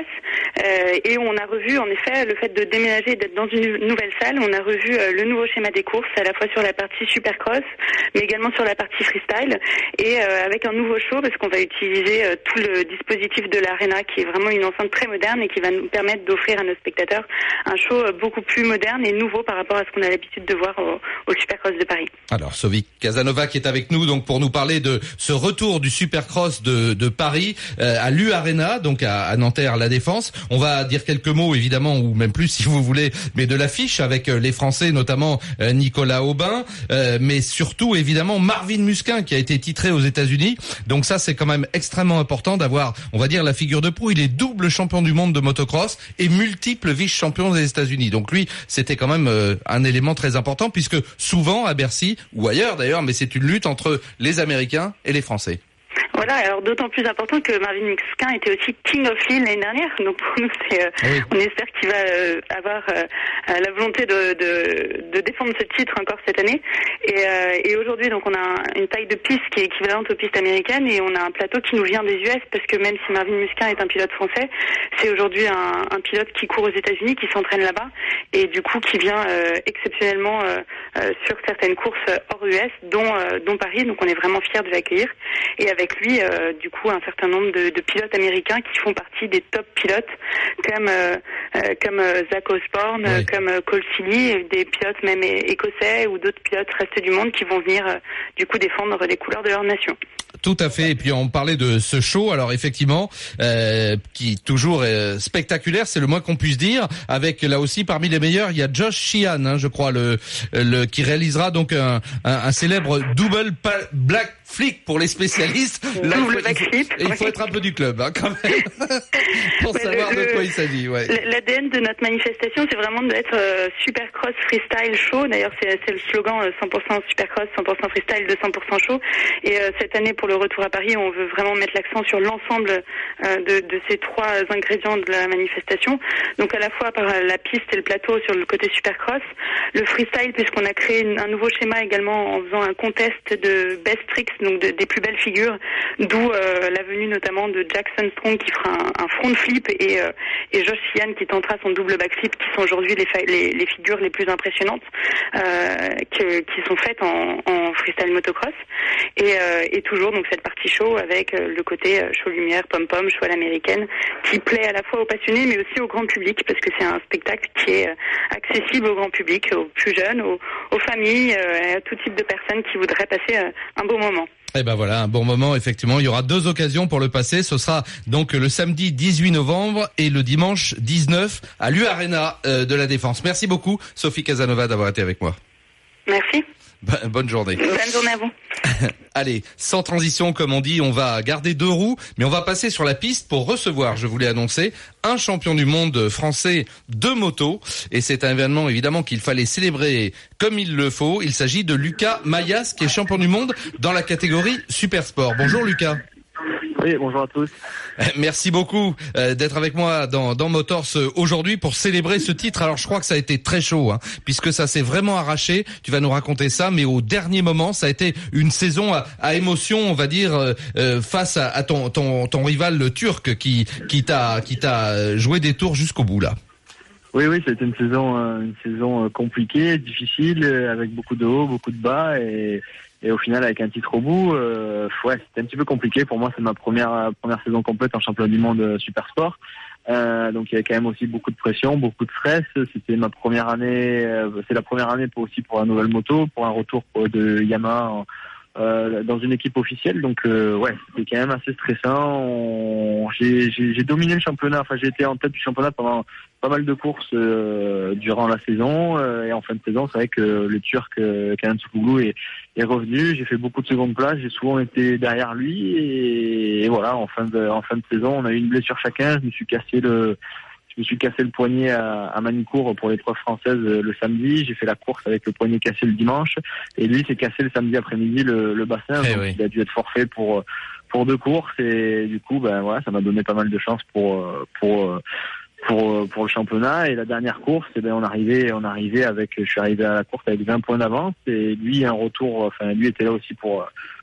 Euh, et on a revu, en effet, le fait de déménager et d'être dans une nouvelle salle. On a revu euh, le nouveau schéma des courses, à la fois sur la partie supercross, mais également sur la partie freestyle, et euh, avec un nouveau show, parce qu'on va utiliser euh, tout le dispositif de l'Arena, qui est vraiment une enceinte très moderne et qui va nous permettre d'offrir à nos spectateurs un show euh, beaucoup plus moderne et nouveau par rapport à ce qu'on a l'habitude de voir au, au Supercross de Paris. Alors, Sophie Casanova qui est avec nous donc pour nous parler de ce retour du Supercross de, de Paris euh, à l'U Arena, donc à, à Nanterre La Défense. On va dire quelques mots évidemment, ou même plus si vous voulez, mais de l'affiche avec euh, les Français, notamment euh, Nicolas Aubin, euh, mais surtout évidemment Marvin Musquin qui a été titré aux États-Unis. Donc ça, c'est quand même extrêmement important d'avoir, on va dire, la figure de proue. Il est double champion du monde de motocross et multiple vice-champion des États-Unis. Donc lui, c'était quand même euh, un élément très important, puisque souvent à Bercy ou ailleurs d'ailleurs, mais c'est une lutte entre les Américains et les Français. Voilà, alors d'autant plus important que Marvin Musquin était aussi King of Hill l'année dernière, donc pour nous c'est, euh, oui. on espère qu'il va euh, avoir euh, la volonté de, de, de défendre ce titre encore cette année. Et, euh, et aujourd'hui donc on a une taille de piste qui est équivalente aux pistes américaines, et on a un plateau qui nous vient des U S, parce que même si Marvin Musquin est un pilote français, c'est aujourd'hui un, un pilote qui court aux États-Unis, qui s'entraîne là-bas, et du coup qui vient euh, exceptionnellement euh, euh, sur certaines courses hors U S, dont, euh, dont Paris. Donc on est vraiment fiers de l'accueillir, et avec lui Euh, du coup un certain nombre de, de pilotes américains qui font partie des top pilotes, comme euh, euh, comme euh, Zach Osborne, oui. comme euh, Cole Seeley, des pilotes même écossais ou d'autres pilotes restés du monde qui vont venir euh, du coup défendre les couleurs de leur nation. Tout à fait. Et puis on parlait de ce show, alors effectivement, euh, qui toujours est spectaculaire, c'est le moins qu'on puisse dire. Avec là aussi parmi les meilleurs, il y a Josh Sheehan, hein, je crois, le, le qui réalisera donc un, un, un célèbre double pa- black flick pour les spécialistes. Là, il, faut, il, faut, il faut être un peu du club, hein, quand même, pour ouais, savoir le, de quoi il s'agit. Ouais. L'A D N de notre manifestation, c'est vraiment d'être euh, Supercross Freestyle Show. D'ailleurs, c'est, c'est le slogan euh, cent pour cent Supercross, cent pour cent Freestyle, deux cents pour cent Show. Et euh, cette année, pour le retour à Paris, on veut vraiment mettre l'accent sur l'ensemble euh, de, de ces trois ingrédients de la manifestation. Donc à la fois par la piste et le plateau sur le côté Supercross, le freestyle, puisqu'on a créé une, un nouveau schéma également en faisant un contest de best tricks, donc de, des plus belles figures, d'où euh, la venue notamment de Jackson Strong qui fera un, un front flip, et, euh, et Josh Sheehan qui tentera son double backflip, qui sont aujourd'hui les, fa- les, les figures les plus impressionnantes euh, que, qui sont faites en, en freestyle motocross. Et, euh, et toujours donc cette partie show avec euh, le côté euh, show lumière, pom-pom, show à l'américaine, qui plaît à la fois aux passionnés mais aussi au grand public, parce que c'est un spectacle qui est euh, accessible au grand public, aux plus jeunes, aux, aux familles, euh, à tout type de personnes qui voudraient passer euh, un beau moment. Eh ben voilà, un bon moment, effectivement. Il y aura deux occasions pour le passer. Ce sera donc le samedi dix-huit novembre et le dimanche dix-neuf à l'U Arena euh, de la Défense. Merci beaucoup, Sophie Casanova, d'avoir été avec moi. Merci. Bonne journée. Bonne journée à vous. Allez, sans transition, comme on dit, on va garder deux roues, mais on va passer sur la piste pour recevoir, je vous l'ai annoncé, un champion du monde français de moto. Et c'est un événement, évidemment, qu'il fallait célébrer comme il le faut. Il s'agit de Lucas Mayas, qui est champion du monde dans la catégorie Super Sport. Bonjour Lucas. Oui, bonjour à tous. Merci beaucoup euh, d'être avec moi dans, dans Motors aujourd'hui pour célébrer ce titre. Alors je crois que ça a été très chaud, hein, puisque ça s'est vraiment arraché. Tu vas nous raconter ça, mais au dernier moment, ça a été une saison à, à émotion, on va dire, euh, face à, à ton, ton, ton rival le turc qui, qui t'a, qui t'a joué des tours jusqu'au bout là. Oui, oui, c'était une saison, une saison compliquée, difficile, avec beaucoup de hauts, beaucoup de bas, et Et au final, avec un titre au bout, euh, ouais, c'était un petit peu compliqué. Pour moi, c'est ma première première saison complète en championnat du monde Super Sport. Euh, donc il y avait quand même aussi beaucoup de pression, beaucoup de stress. C'était ma première année, euh, c'est la première année pour aussi pour la nouvelle moto, pour un retour de Yamaha en, euh, dans une équipe officielle. Donc euh, ouais, c'était quand même assez stressant. On, j'ai, j'ai, j'ai dominé le championnat. Enfin, j'ai été en tête du championnat pendant pas mal de courses euh, durant la saison, euh, et en fin de saison, c'est vrai que le Turc euh, Kenan Soukoglu est, est revenu. J'ai fait beaucoup de seconde place, j'ai souvent été derrière lui, et, et voilà, en fin de en fin de saison, on a eu une blessure chacun. Je me suis cassé le je me suis cassé le poignet à, à Manicourt pour l'épreuve française le samedi. J'ai fait la course avec le poignet cassé le dimanche, et lui s'est cassé le samedi après-midi le, le bassin. Hey, donc oui. Il a dû être forfait pour pour deux courses, et du coup, ben voilà, ça m'a donné pas mal de chance pour pour pour pour le championnat. Et la dernière course, eh ben on arrivait on arrivait avec je suis arrivé à la course avec vingt points d'avance, et lui un retour, enfin lui était là aussi pour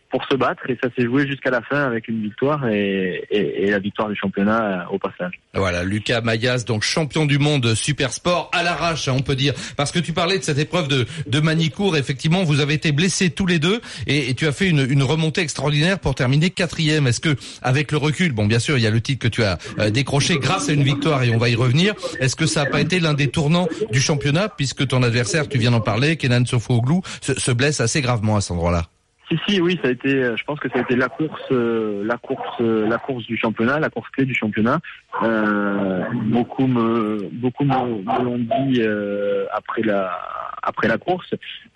pour se battre, et ça s'est joué jusqu'à la fin avec une victoire et, et, et la victoire du championnat au passage. Voilà, Lucas Mayas, donc champion du monde super sport à l'arrache, on peut dire, parce que tu parlais de cette épreuve de, de Manicourt. Effectivement, vous avez été blessés tous les deux et, et tu as fait une, une remontée extraordinaire pour terminer quatrième. Est-ce que, avec le recul, bon, bien sûr, il y a le titre que tu as euh, décroché grâce à une victoire et on va y revenir. Est-ce que ça n'a pas été l'un des tournants du championnat, puisque ton adversaire, tu viens d'en parler, Kenan Sofuoglu, se, se blesse assez gravement à cet endroit-là? Si si oui, ça a été, je pense que ça a été la course, euh, la course, euh, la course du championnat, la course clé du championnat. Euh, beaucoup me, beaucoup me, me l'ont dit euh, après la, après la course,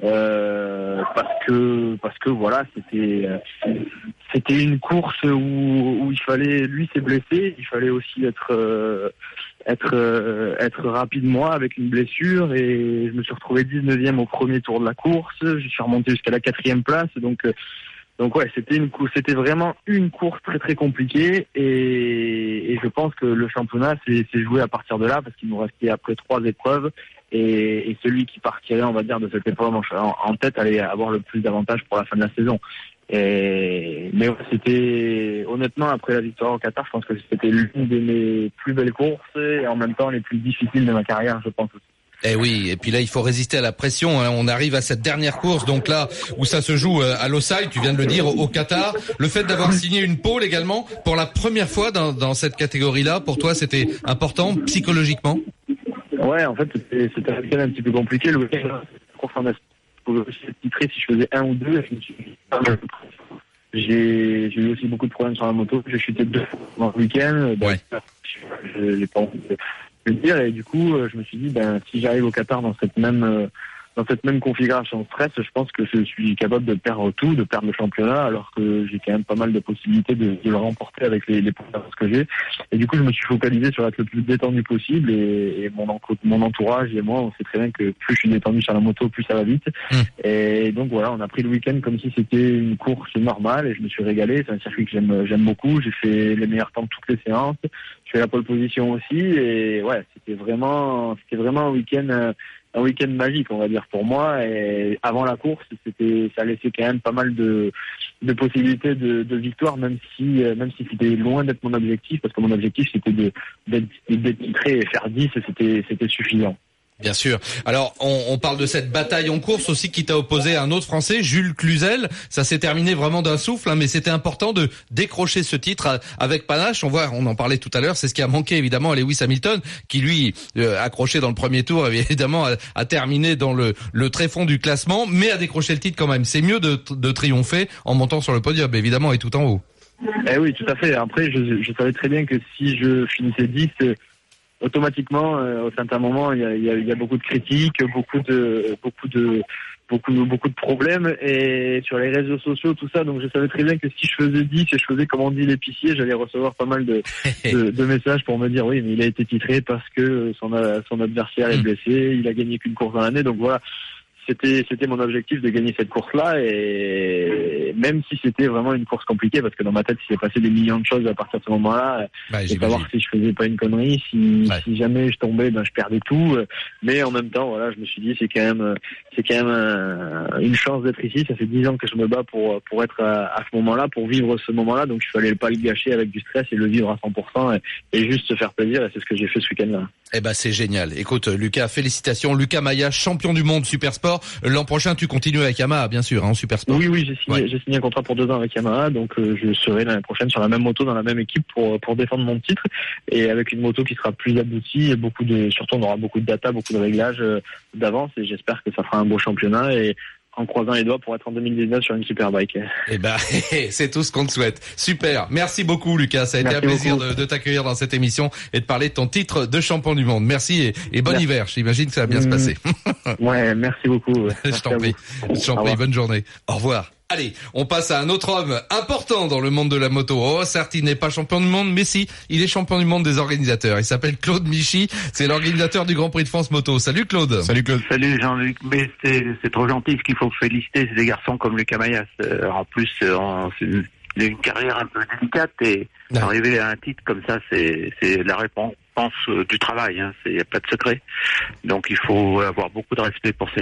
euh, parce que, parce que voilà, c'était, c'était une course où, où il fallait, lui s'est blessé, il fallait aussi être, euh, être, euh, être rapidement avec une blessure, et je me suis retrouvé dix-neuvième au premier tour de la course. Je suis remonté jusqu'à la quatrième place, donc. Euh, Donc ouais, c'était une course, c'était vraiment une course très très compliquée, et, et je pense que le championnat s'est, s'est joué à partir de là, parce qu'il nous restait après trois épreuves, et, et celui qui partirait, on va dire, de cette épreuve en, en tête allait avoir le plus d'avantages pour la fin de la saison. Et, mais ouais, c'était, honnêtement, après la victoire au Qatar, je pense que c'était l'une de mes plus belles courses et en même temps les plus difficiles de ma carrière, je pense aussi. Eh oui, et puis là, il faut résister à la pression. Hein. On arrive à cette dernière course, donc là, où ça se joue à Losail, tu viens de le dire, au Qatar. Le fait d'avoir signé une pole également, pour la première fois dans, dans cette catégorie-là, pour toi, c'était important, psychologiquement? Ouais, en fait, c'était, c'était un week-end un petit peu compliqué. Le week-end, la course en Espagne, je pouvais aussi être titré si je faisais un ou deux. Je me suis dit, j'ai, j'ai eu aussi beaucoup de problèmes sur la moto. J'ai chuté deux fois dans le week-end. Ben, ouais. Je, j'ai pas envie de le dire, et du coup, je me suis dit, ben, si j'arrive au Qatar dans cette même, dans cette même configuration de stress, je pense que je suis capable de perdre tout, de perdre le championnat, alors que j'ai quand même pas mal de possibilités de, de le remporter avec les, les performances que j'ai. Et du coup, je me suis focalisé sur être le plus détendu possible, et, et mon, mon entourage et moi, on sait très bien que plus je suis détendu sur la moto, plus ça va vite. Mmh. Et donc voilà, on a pris le week-end comme si c'était une course normale, et je me suis régalé. C'est un circuit que j'aime, j'aime beaucoup. J'ai fait les meilleurs temps de toutes les séances. Je fais la pole position aussi, et ouais, c'était vraiment, c'était vraiment un week-end, un week-end magique, on va dire, pour moi. Et avant la course, c'était, ça laissait quand même pas mal de, de possibilités de, de victoire, même si, même si c'était loin d'être mon objectif, parce que mon objectif c'était de, d'être, d'être titré et faire dix, c'était, c'était suffisant. Bien sûr. Alors, on, on parle de cette bataille en course aussi qui t'a opposé à un autre Français, Jules Cluzel. Ça s'est terminé vraiment d'un souffle, hein, mais c'était important de décrocher ce titre avec panache. On voit, on en parlait tout à l'heure, c'est ce qui a manqué évidemment à Lewis Hamilton, qui lui, euh, accroché dans le premier tour, évidemment, a, a terminé dans le, le tréfonds du classement, mais a décroché le titre quand même. C'est mieux de, de triompher en montant sur le podium, évidemment, et tout en haut. Eh oui, tout à fait. Après, je, je savais très bien que si je finissais dix, automatiquement, euh, au certain moment, il y a, il y, a, il y a beaucoup de critiques, beaucoup de, beaucoup de, beaucoup, beaucoup de problèmes, et sur les réseaux sociaux, tout ça. Donc, je savais très bien que si je faisais dix et je faisais, comme on dit, l'épicier, j'allais recevoir pas mal de, de, de messages pour me dire, oui, mais il a été titré parce que son, son adversaire est blessé, il a gagné qu'une course dans l'année. Donc voilà. C'était, c'était mon objectif de gagner cette course-là, et même si c'était vraiment une course compliquée, parce que dans ma tête, il s'est passé des millions de choses à partir de ce moment-là. Bah, de savoir si je faisais pas une connerie, si, ouais. si jamais je tombais, ben je perdais tout. Mais en même temps, voilà, je me suis dit, c'est quand même, c'est quand même un, une chance d'être ici. Ça fait dix ans que je me bats pour pour être à, à ce moment-là, pour vivre ce moment-là. Donc il fallait pas le gâcher avec du stress et le vivre à cent pour cent, et, et juste se faire plaisir. Et c'est ce que j'ai fait ce week-end-là. Eh ben c'est génial. Écoute, Lucas, félicitations. Lucas Mayas, champion du monde super sport. L'an prochain, tu continues avec Yamaha, bien sûr, hein, en super sport. Oui, oui, j'ai signé, ouais. j'ai signé un contrat pour deux ans avec Yamaha, donc euh, je serai l'année prochaine sur la même moto, dans la même équipe pour pour défendre mon titre, et avec une moto qui sera plus aboutie, et beaucoup de, surtout on aura beaucoup de data, beaucoup de réglages euh, d'avance, et j'espère que ça fera un beau championnat, et en croisant les doigts pour être en deux mille dix-neuf sur une Superbike. Eh ben, c'est tout ce qu'on te souhaite. Super. Merci beaucoup, Lucas. Ça a Merci été un plaisir de, de t'accueillir dans cette émission et de parler de ton titre de champion du monde. Merci et, et bon merci. Hiver. J'imagine que ça va bien mmh. se passer. Ouais, merci beaucoup. Je t'en prie. Je t'en prie. Bonne journée. Au revoir. Allez, on passe à un autre homme important dans le monde de la moto. Oh, certes, il n'est pas champion du monde, mais si, il est champion du monde des organisateurs. Il s'appelle Claude Michy, c'est l'organisateur du Grand Prix de France Moto. Salut Claude. Salut Claude. Salut Jean-Luc, mais c'est, c'est trop gentil. Ce qu'il faut féliciter, c'est des garçons comme Lucas Mayas. Euh, en plus, en, c'est une, une carrière un peu délicate, et ouais. arriver à un titre comme ça, c'est, c'est la réponse du travail, hein. C'est, y a pas de secret. Donc il faut avoir beaucoup de respect pour ces gens-là.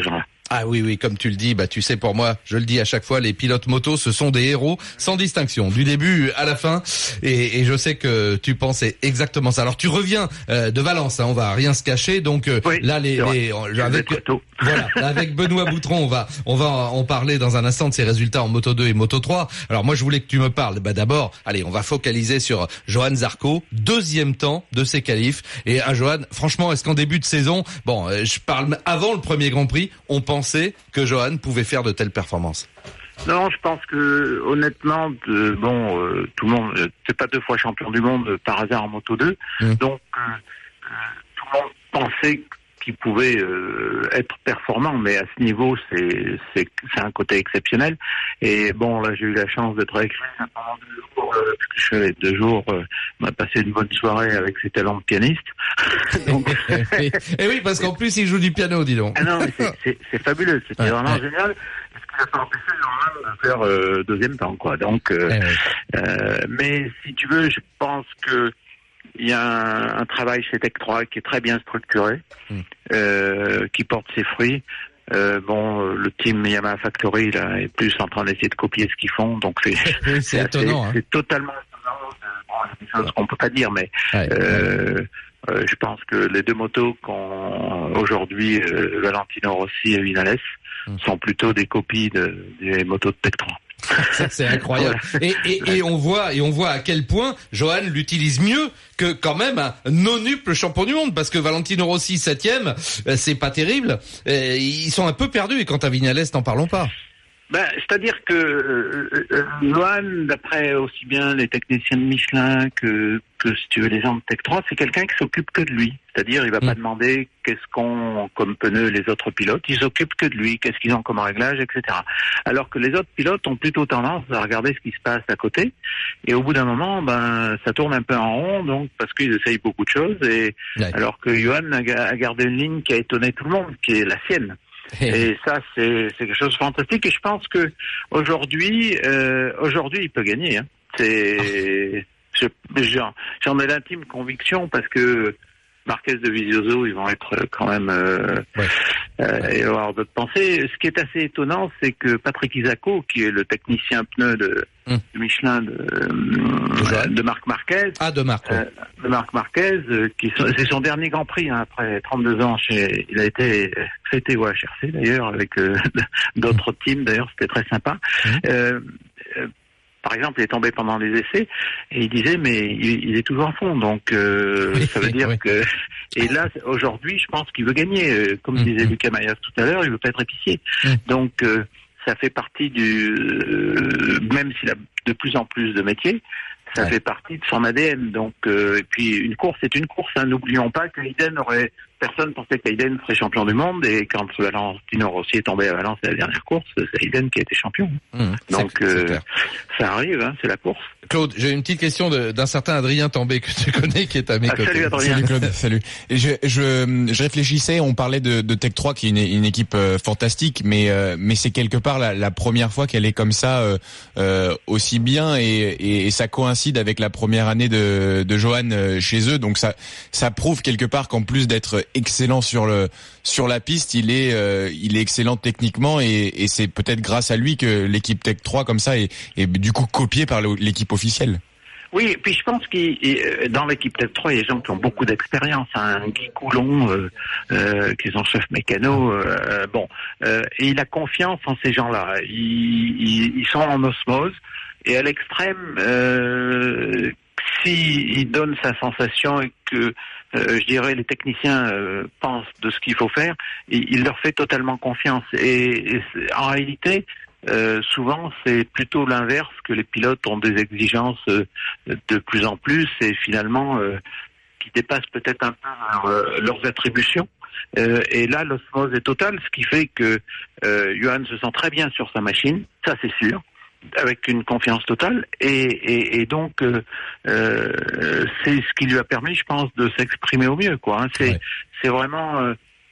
Ah oui, oui, comme tu le dis, bah tu sais, pour moi, je le dis à chaque fois, les pilotes moto, ce sont des héros sans distinction, du début à la fin. Et, et je sais que tu pensais exactement ça. Alors tu reviens euh, de Valence, hein, on va rien se cacher. Donc euh, oui, là, les, les avec voilà, là, avec Benoît Boutron, on va on va en parler dans un instant de ses résultats en Moto deux et Moto trois. Alors moi, je voulais que tu me parles. Bah d'abord, allez, on va focaliser sur Johann Zarco, deuxième temps de ses qualifs. Et à Johann, franchement, est-ce qu'en début de saison, bon, euh, je parle avant le premier Grand Prix, on pense pensait que Johann pouvait faire de telles performances? Non, je pense que honnêtement, de, bon, euh, tout le monde, euh, c'est pas deux fois champion du monde euh, par hasard en Moto deux, mmh. donc euh, euh, tout le monde pensait qu'il pouvait euh, être performant, mais à ce niveau, c'est c'est c'est un côté exceptionnel. Et bon, là, j'ai eu la chance d'être avec lui pendant deux jours, euh, parce que je suis allé deux jours, euh, on a passé une bonne soirée avec ses talents de pianiste. Donc... et, et oui, parce qu'en plus, il joue du piano, dis donc. Ah non, mais c'est, c'est, c'est fabuleux, c'était ouais, vraiment ouais. génial. Parce qu'il a pas empêché Johann de faire euh, deuxième temps, quoi. Donc, euh, ouais, ouais. Euh, mais si tu veux, je pense que il y a un, un travail chez Tech trois qui est très bien structuré, mm. euh, qui porte ses fruits. Euh, bon, le team Yamaha Factory là est plus en train d'essayer de copier ce qu'ils font, donc c'est oui, c'est, étonnant. C'est, hein. c'est totalement étonnant. Bon, il y a des choses qu'on peut pas dire, mais ouais, euh, ouais. Euh, je pense que les deux motos qu'ont aujourd'hui euh, Valentino Rossi et Vinales mm. sont plutôt des copies de, des motos de Tech trois. Ça, c'est incroyable. Et, et, et on voit, et on voit à quel point Johann l'utilise mieux que quand même un non-nuple champion du monde, parce que Valentino Rossi septième, c'est pas terrible. Ils sont un peu perdus, et quant à Viñales, n'en parlons pas. Ben, c'est-à-dire que euh, euh, Johann, d'après aussi bien les techniciens de Michelin que, que si tu veux les gens de Tech trois, c'est quelqu'un qui s'occupe que de lui. C'est-à-dire, il va mmh. pas demander qu'est-ce qu'ont comme pneus les autres pilotes, il s'occupe que de lui, qu'est-ce qu'ils ont comme réglage, et cetera. Alors que les autres pilotes ont plutôt tendance à regarder ce qui se passe à côté, et au bout d'un moment, ben, ça tourne un peu en rond, donc parce qu'ils essayent beaucoup de choses, et ouais. alors que Johann a, a gardé une ligne qui a étonné tout le monde, qui est la sienne. Et ça, c'est, c'est quelque chose de fantastique. Et je pense que aujourd'hui, euh, aujourd'hui, il peut gagner. Hein. C'est, je, j'en, j'en ai l'intime conviction parce que Marquez de Vizioso, ils vont être quand même, euh, ouais. euh, et avoir d'autres pensées. Ce qui est assez étonnant, c'est que Patrick Isaco, qui est le technicien pneu de, hum. de Michelin de, de, de Marc Marquez, ah de Marc, ouais. euh, de Marc Marquez, euh, qui c'est son dernier Grand Prix hein, après trente-deux ans. Chez, il a été fêté au H R C d'ailleurs avec euh, d'autres hum. teams. D'ailleurs, c'était très sympa. Hum. Euh, euh, Par exemple, il est tombé pendant les essais et il disait mais il, il est toujours à fond, donc euh, oui, ça veut dire oui. que et là aujourd'hui, je pense qu'il veut gagner. Comme mmh, disait mmh. Lucas Mayas tout à l'heure, il veut pas être épicier. Mmh. Donc euh, ça fait partie du euh, même s'il a de plus en plus de métiers, ça ouais. fait partie de son A D N. Donc euh, et puis une course c'est une course. Hein. N'oublions pas que Hayden aurait personne pensait qu'Hayden serait champion du monde et quand Valentino Rossi est tombé à Valence à la dernière course, c'est Hayden qui a été champion. Mmh, Donc c'est, euh, c'est ça arrive, hein, c'est la course. Claude, j'ai une petite question de, d'un certain Adrien Tambay que tu connais qui est à mes ah, côtés. Salut Adrien. Salut Claude, salut. Et je, je, je réfléchissais, on parlait de, de Tech trois qui est une, une équipe euh, fantastique, mais euh, mais c'est quelque part la, la première fois qu'elle est comme ça euh, euh, aussi bien et, et, et ça coïncide avec la première année de, de Johann euh, chez eux, donc ça ça prouve quelque part qu'en plus d'être excellent sur le sur la piste, il est euh, il est excellent techniquement et, et c'est peut-être grâce à lui que l'équipe Tech trois comme ça est, est du coup copiée par l'équipe officielle. Oui, et puis je pense que dans l'équipe Tech trois, il y a des gens qui ont beaucoup d'expérience. Hein. Guy Coulon, euh, euh, qui est son chef mécano, euh, bon, euh, et il a confiance en ces gens-là. Ils, ils, ils sont en osmose et à l'extrême, euh, s'il donne sa sensation et que Euh, je dirais les techniciens euh, pensent de ce qu'il faut faire, et il leur fait totalement confiance. Et, et en réalité, euh, souvent c'est plutôt l'inverse, que les pilotes ont des exigences euh, de plus en plus et finalement euh, qui dépassent peut-être un peu leur, euh, leurs attributions. Euh, et là, l'osmose est totale, ce qui fait que euh, Johann se sent très bien sur sa machine, ça c'est sûr, avec une confiance totale, et, et, et donc euh, euh, c'est ce qui lui a permis, je pense, de s'exprimer au mieux, quoi. Hein. C'est, ouais. c'est vraiment, euh,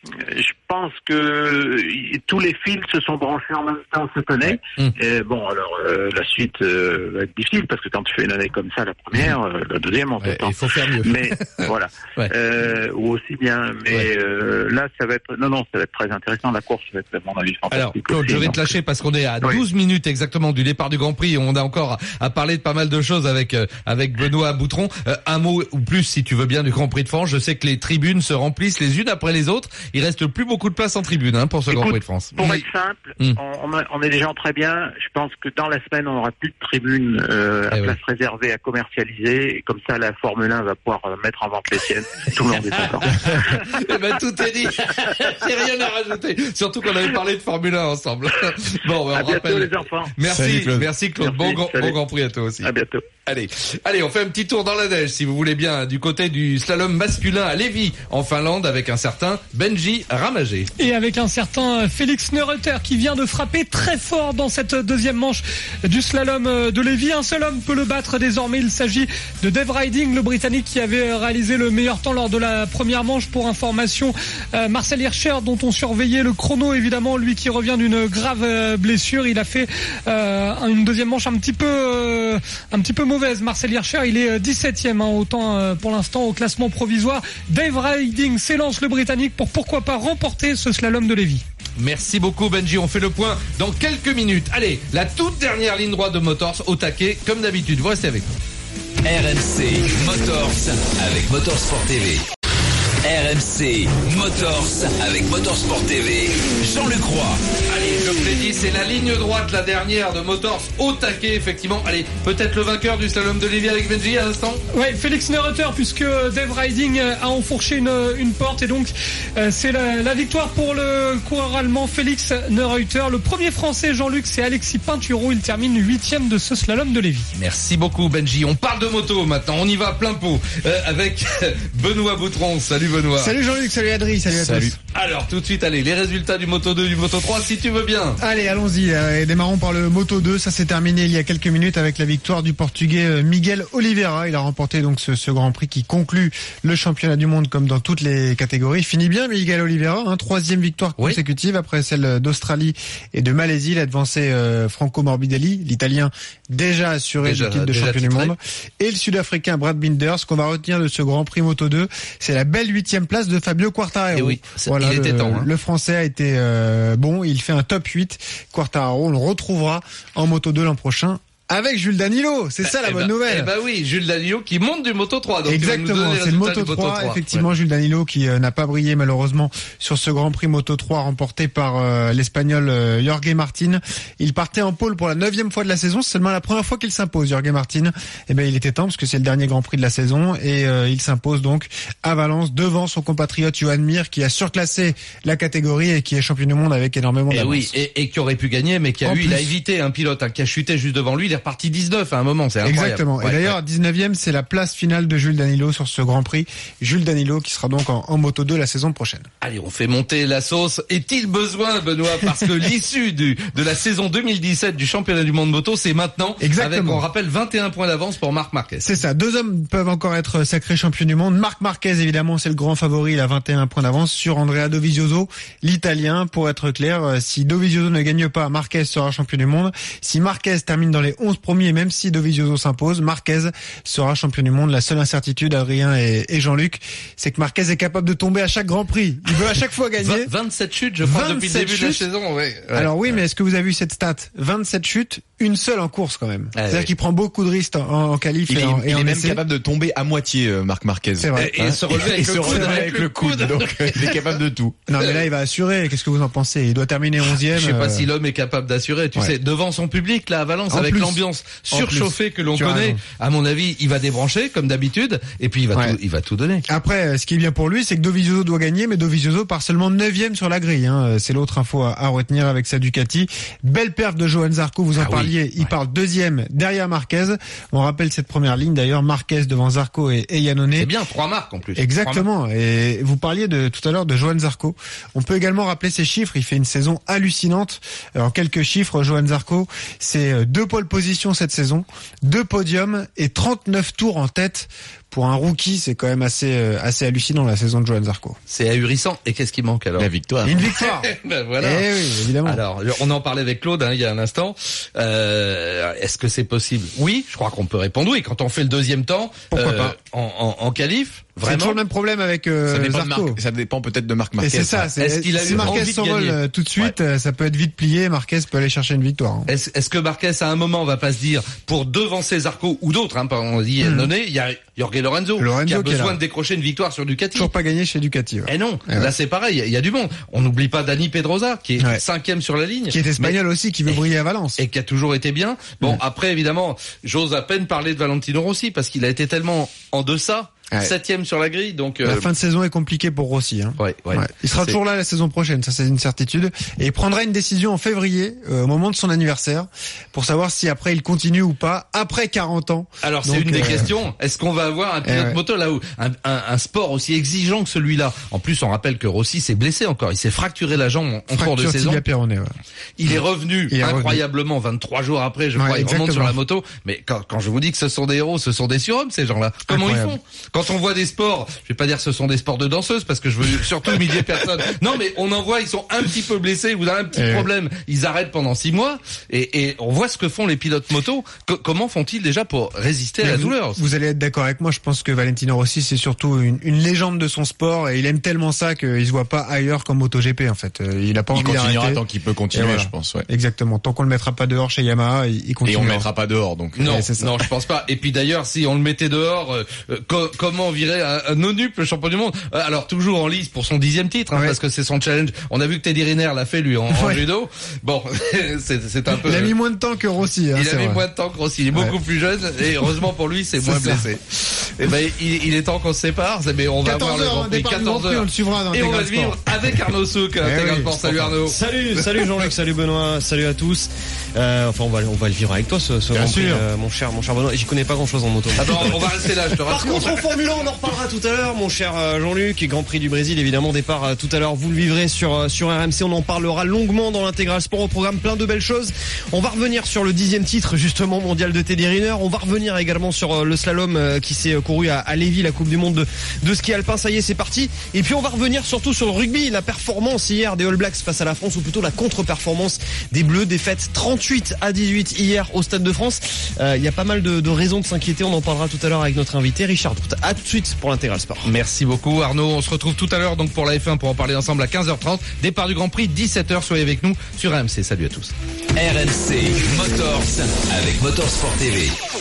je pense que tous les fils se sont branchés en même temps cette année. Mmh. Et bon, alors euh, la suite euh, va être difficile parce que quand tu fais une année comme ça, la première, euh, la deuxième, en ouais, temps. Il faut faire mieux. Mais voilà, ouais. euh, ou aussi bien. Mais ouais. euh, là, ça va être non, non, ça va être très intéressant. La course va être à mon avis fantastique. Alors Claude, aussi, je vais donc... te lâcher parce qu'on est à douze oui. minutes exactement du départ du Grand Prix. On a encore à parler de pas mal de choses avec euh, avec Benoît Boutron. Euh, un mot ou plus, si tu veux bien, du Grand Prix de France. Je sais que les tribunes se remplissent les unes après les autres. Il reste plus beaucoup de place en tribune hein, pour ce Écoute, Grand Prix de France. Pour être simple, mmh. on, on est des gens très bien. Je pense que dans la semaine, on aura plus de tribunes euh, à eh place oui. réservée à commercialiser. Et comme ça, la Formule un va pouvoir mettre en vente les siennes. Tout le monde est content. Eh ben, tout est dit. J'ai rien à rajouter. Surtout qu'on avait parlé de Formule un ensemble. Bon, ben, on à bientôt rappelle... les enfants. Merci, Salut, Claude. merci Claude. Merci, bon, bon Grand Prix à toi aussi. À bientôt. Allez, allez, on fait un petit tour dans la neige, si vous voulez bien, du côté du slalom masculin à Lévis, en Finlande, avec un certain Benji Ramagé. Et avec un certain Félix Neureuther qui vient de frapper très fort dans cette deuxième manche du slalom de Lévis. Un seul homme peut le battre désormais. Il s'agit de Dave Riding, le Britannique qui avait réalisé le meilleur temps lors de la première manche. Pour information, euh, Marcel Hirscher, dont on surveillait le chrono, évidemment, lui qui revient d'une grave blessure. Il a fait euh, une deuxième manche un petit peu, euh, un petit peu mauvaise. Marcel Hirscher, il est dix-septième, hein, autant euh, pour l'instant au classement provisoire. Dave Riding s'élance, le Britannique, pour pourquoi pas remporter ce slalom de Lévis. Merci beaucoup Benji, on fait le point dans quelques minutes. Allez, la toute dernière ligne droite de Motors au taquet, comme d'habitude. Vous restez avec nous. R M C Motors avec Motorsport T V. R M C Motors avec Motorsport T V. Jean-Luc Roy. Allez, je vous l'ai dit, c'est la ligne droite, la dernière de Motors au taquet, effectivement. Allez, peut-être le vainqueur du slalom de Lévis avec Benji à l'instant. Ouais, Félix Neureuther, puisque Dave Riding a enfourché une, une porte et donc euh, c'est la, la victoire pour le coureur allemand Félix Neureuther. Le premier français, Jean-Luc, c'est Alexis Pinturo. Il termine huitième de ce slalom de Lévis. Merci beaucoup Benji. On parle de moto maintenant. On y va plein pot euh, avec Benoît Boutron. Salut Benoît. Salut Jean-Luc, salut Adri, salut à salut. tous. Alors tout de suite, allez, les résultats du Moto deux, du Moto trois, si tu veux bien. Allez, allons-y. Euh, démarrons par le Moto deux. Ça s'est terminé il y a quelques minutes avec la victoire du Portugais Miguel Oliveira. Il a remporté donc ce, ce Grand Prix qui conclut le championnat du monde comme dans toutes les catégories. Finit bien Miguel Oliveira, hein, troisième victoire consécutive oui. après celle d'Australie et de Malaisie. Il a devancé euh, Franco Morbidelli, l'Italien déjà assuré déjà, du titre de champion du monde, et le Sud-Africain Brad Binder. Ce qu'on va retenir de ce Grand Prix Moto deux, c'est la belle huitième place de Fabio Quartararo. Et oui, voilà, il était le, temps. Hein. Le Français a été euh, bon, il fait un top huit. Quartararo, on le retrouvera en Moto deux l'an prochain. Avec Jules Danilo, c'est ça la eh bonne ben, nouvelle. Eh ben oui, Jules Danilo qui monte du Moto trois. Donc exactement, c'est le Moto trois. Effectivement, ouais. Jules Danilo qui euh, n'a pas brillé malheureusement sur ce Grand Prix Moto trois remporté par euh, l'Espagnol euh, Jorge Martin. Il partait en pole pour la neuvième fois de la saison. C'est seulement la première fois qu'il s'impose, Jorge Martin. Eh ben il était temps parce que c'est le dernier Grand Prix de la saison et euh, il s'impose donc à Valence devant son compatriote Johan Mir qui a surclassé la catégorie et qui est champion du monde avec énormément d'avance. Et oui, et, et qui aurait pu gagner, mais qui a en eu, plus, il a évité un pilote hein, qui a chuté juste devant lui. Il est reparti dix-neuf à un moment, c'est incroyable. Exactement. Ouais, et d'ailleurs, ouais. dix-neuvième, c'est la place finale de Jules Danilo sur ce Grand Prix. Jules Danilo qui sera donc en, en Moto deux la saison prochaine. Allez, on fait monter la sauce. Est-il besoin, Benoît, parce que l'issue du, de la saison deux mille dix-sept du championnat du monde moto, c'est maintenant. Exactement. Avec, on rappelle, vingt et un points d'avance pour Marc Marquez. C'est ça. Deux hommes peuvent encore être sacrés champions du monde. Marc Marquez, évidemment, c'est le grand favori. Il a vingt et un points d'avance sur Andrea Dovizioso, l'Italien. Pour être clair, si Dovizioso ne gagne pas, Marquez sera champion du monde. Si Marquez termine dans les onze premiers, même si Dovizioso s'impose, Marquez sera champion du monde. La seule incertitude, Adrien et, et Jean-Luc, c'est que Marquez est capable de tomber à chaque Grand Prix. Il veut à chaque fois gagner. vingt-sept chutes, je crois, depuis le début chutes. de la saison. Ouais, ouais, Alors oui, ouais. mais est-ce que vous avez vu cette stat? vingt-sept chutes, une seule en course quand même. Ah, C'est-à-dire oui. qu'il prend beaucoup de risques en, en qualif il et est, en, et il en est même essai. capable de tomber à moitié, euh, Marc Marquez. C'est vrai. Et, et se relever avec, et le, se coude, relever avec, avec le coude. coude. Donc, il est capable de tout. Non, mais là, il va assurer. Qu'est-ce que vous en pensez? Il doit terminer onzième. Je sais pas euh... si l'homme est capable d'assurer. Tu ouais. sais, devant son public, là, à Valence, en avec plus. l'ambiance surchauffée que l'on tu connaît, à mon avis, il va débrancher, comme d'habitude, et puis il va ouais. tout, il va tout donner. Après, ce qui est bien pour lui, c'est que Dovizioso doit gagner, mais Dovizioso part seulement neuvième sur la grille, hein. C'est l'autre info à, à retenir avec sa Ducati. Belle perf de Johan Zarco, vous en ah parliez. Oui. Il ouais. part deuxième derrière Marquez. On rappelle cette première ligne d'ailleurs, Marquez devant Zarco et, et Iannone. C'est bien, trois marques en plus. Exactement. Et vous parliez de tout à l'heure de Johan Zarco. On peut également rappeler ses chiffres. Il fait une saison hallucinante. Alors quelques chiffres, Johan Zarco, c'est deux pole positions cette saison, deux podiums et trente-neuf tours en tête pour un rookie, c'est quand même assez euh, assez hallucinant la saison de Johann Zarco. C'est ahurissant. Et qu'est-ce qui manque alors? La victoire. Une victoire. Ben voilà. Eh oui, évidemment. Alors, on en parlait avec Claude hein, il y a un instant. Euh, est-ce que c'est possible? Oui, je crois qu'on peut répondre oui. Quand on fait le deuxième temps, pourquoi euh, pas en, en, en qualif. C'est toujours le même problème avec euh, ça dépend Zarco. de Marc, ça dépend peut-être de Marc Marquez. Et c'est ça. C'est, est-ce qu'il a si eu Marquez envie de s'envole gagner tout de suite, ouais. ça peut être vite plié. Marquez peut aller chercher une victoire. Hein. Est-ce, est-ce que Marquez à un moment va pas se dire pour devancer Zarco ou d'autres, hein, on dit mmh. Noné, il y a Jorge Lorenzo, Lorenzo qui a qui besoin de décrocher une victoire sur Ducati. Toujours pas gagné chez Ducati. Ouais. Eh non, ouais. Là c'est pareil, il y a du monde. On n'oublie pas Dani Pedrosa qui est ouais. cinquième sur la ligne, qui est espagnol mais... aussi, qui veut briller à Valence et qui a toujours été bien. Bon mmh. après évidemment, j'ose à peine parler de Valentino Rossi parce qu'il a été tellement en deçà. Ouais. Septième sur la grille, donc euh... la fin de saison est compliquée pour Rossi. Hein. Ouais, ouais. Ouais. Il sera c'est... toujours là la saison prochaine, ça c'est une certitude. Et il prendra une décision en février, euh, au moment de son anniversaire, pour savoir si après il continue ou pas après quarante ans. Alors donc, c'est une euh... des questions. Est-ce qu'on va avoir un pilote ouais. moto là où un, un, un sport aussi exigeant que celui-là? En plus, on rappelle que Rossi s'est blessé encore. Il s'est fracturé la jambe en, en cours de saison. Péroné, ouais. Il est revenu il est incroyablement revenu. vingt-trois jours après, je ouais, crois. Il remonte sur la moto. Mais quand, quand je vous dis que ce sont des héros, ce sont des surhommes ces gens-là. Comment incroyable. Ils font? Quand on voit des sports. Je vais pas dire que ce sont des sports de danseuses parce que je veux surtout humilier personne. Non, mais on en voit, ils sont un petit peu blessés, vous avez un petit et problème, ils arrêtent pendant six mois et, et on voit ce que font les pilotes moto. Co- comment font-ils déjà pour résister mais à la vous, douleur? Vous allez être d'accord avec moi. Je pense que Valentino Rossi c'est surtout une, une légende de son sport et il aime tellement ça qu'il se voit pas ailleurs qu'en MotoGP en fait. Il a pas il envie continuera d'arrêter. Tant qu'il peut continuer, voilà. Je pense. Ouais. Exactement. Tant qu'on le mettra pas dehors chez Yamaha, il, il continue. Et on le mettra pas dehors donc. Non, ouais, c'est ça. non, je pense pas. Et puis d'ailleurs, si on le mettait dehors, euh, co- comment virer un, un ONUP, le champion du monde? Alors toujours en lice pour son dixième titre, hein, ouais. parce que c'est son challenge. On a vu que Teddy Riner l'a fait lui en, ouais. en judo. Bon, c'est, c'est un peu. Il a mis moins de temps que Rossi. Hein, il a mis vrai. moins de temps que Rossi. Il est beaucoup ouais. plus jeune et heureusement pour lui, c'est, c'est moins ça. Blessé. Et ben, il, il est temps qu'on se sépare. Mais on va avoir le Grand Prix quatorze heures. On le suivra dans et on va le vivre avec Arnaud Souk. Intégral Sport. Salut Arnaud. Salut, salut Jean-Luc, salut Benoît, salut à tous. Euh, enfin, on va, on va le vivre avec toi, ce, ce Grand Prix, euh, mon cher, mon cher Benoît. J'y connais pas grand-chose en moto. Ah ben, on va rester là, je te rassure. Par contre, en Formule un, on en reparlera tout à l'heure, mon cher Jean-Luc. Grand Prix du Brésil, évidemment, départ euh, tout à l'heure. Vous le vivrez sur sur R M C. On en parlera longuement dans l'intégral sport. Au programme, plein de belles choses. On va revenir sur le dixième titre, justement, mondial de Teddy Riner. On va revenir également sur euh, le slalom euh, qui s'est couru à, à Lévis, la Coupe du Monde de, de ski alpin. Ça y est, c'est parti. Et puis on va revenir surtout sur le rugby, la performance hier des All Blacks face à la France, ou plutôt la contre-performance des Bleus. Défaite trente-huit à dix-huit hier au Stade de France. Il euh, y a pas mal de, de raisons de s'inquiéter. On en parlera tout à l'heure avec notre invité Richard. À tout de suite pour l'intégral sport. Merci beaucoup Arnaud. On se retrouve tout à l'heure donc pour la F un pour en parler ensemble à quinze heures trente. Départ du Grand Prix dix-sept heures. Soyez avec nous sur R M C. Salut à tous. R M C Motors avec Motorsport T V.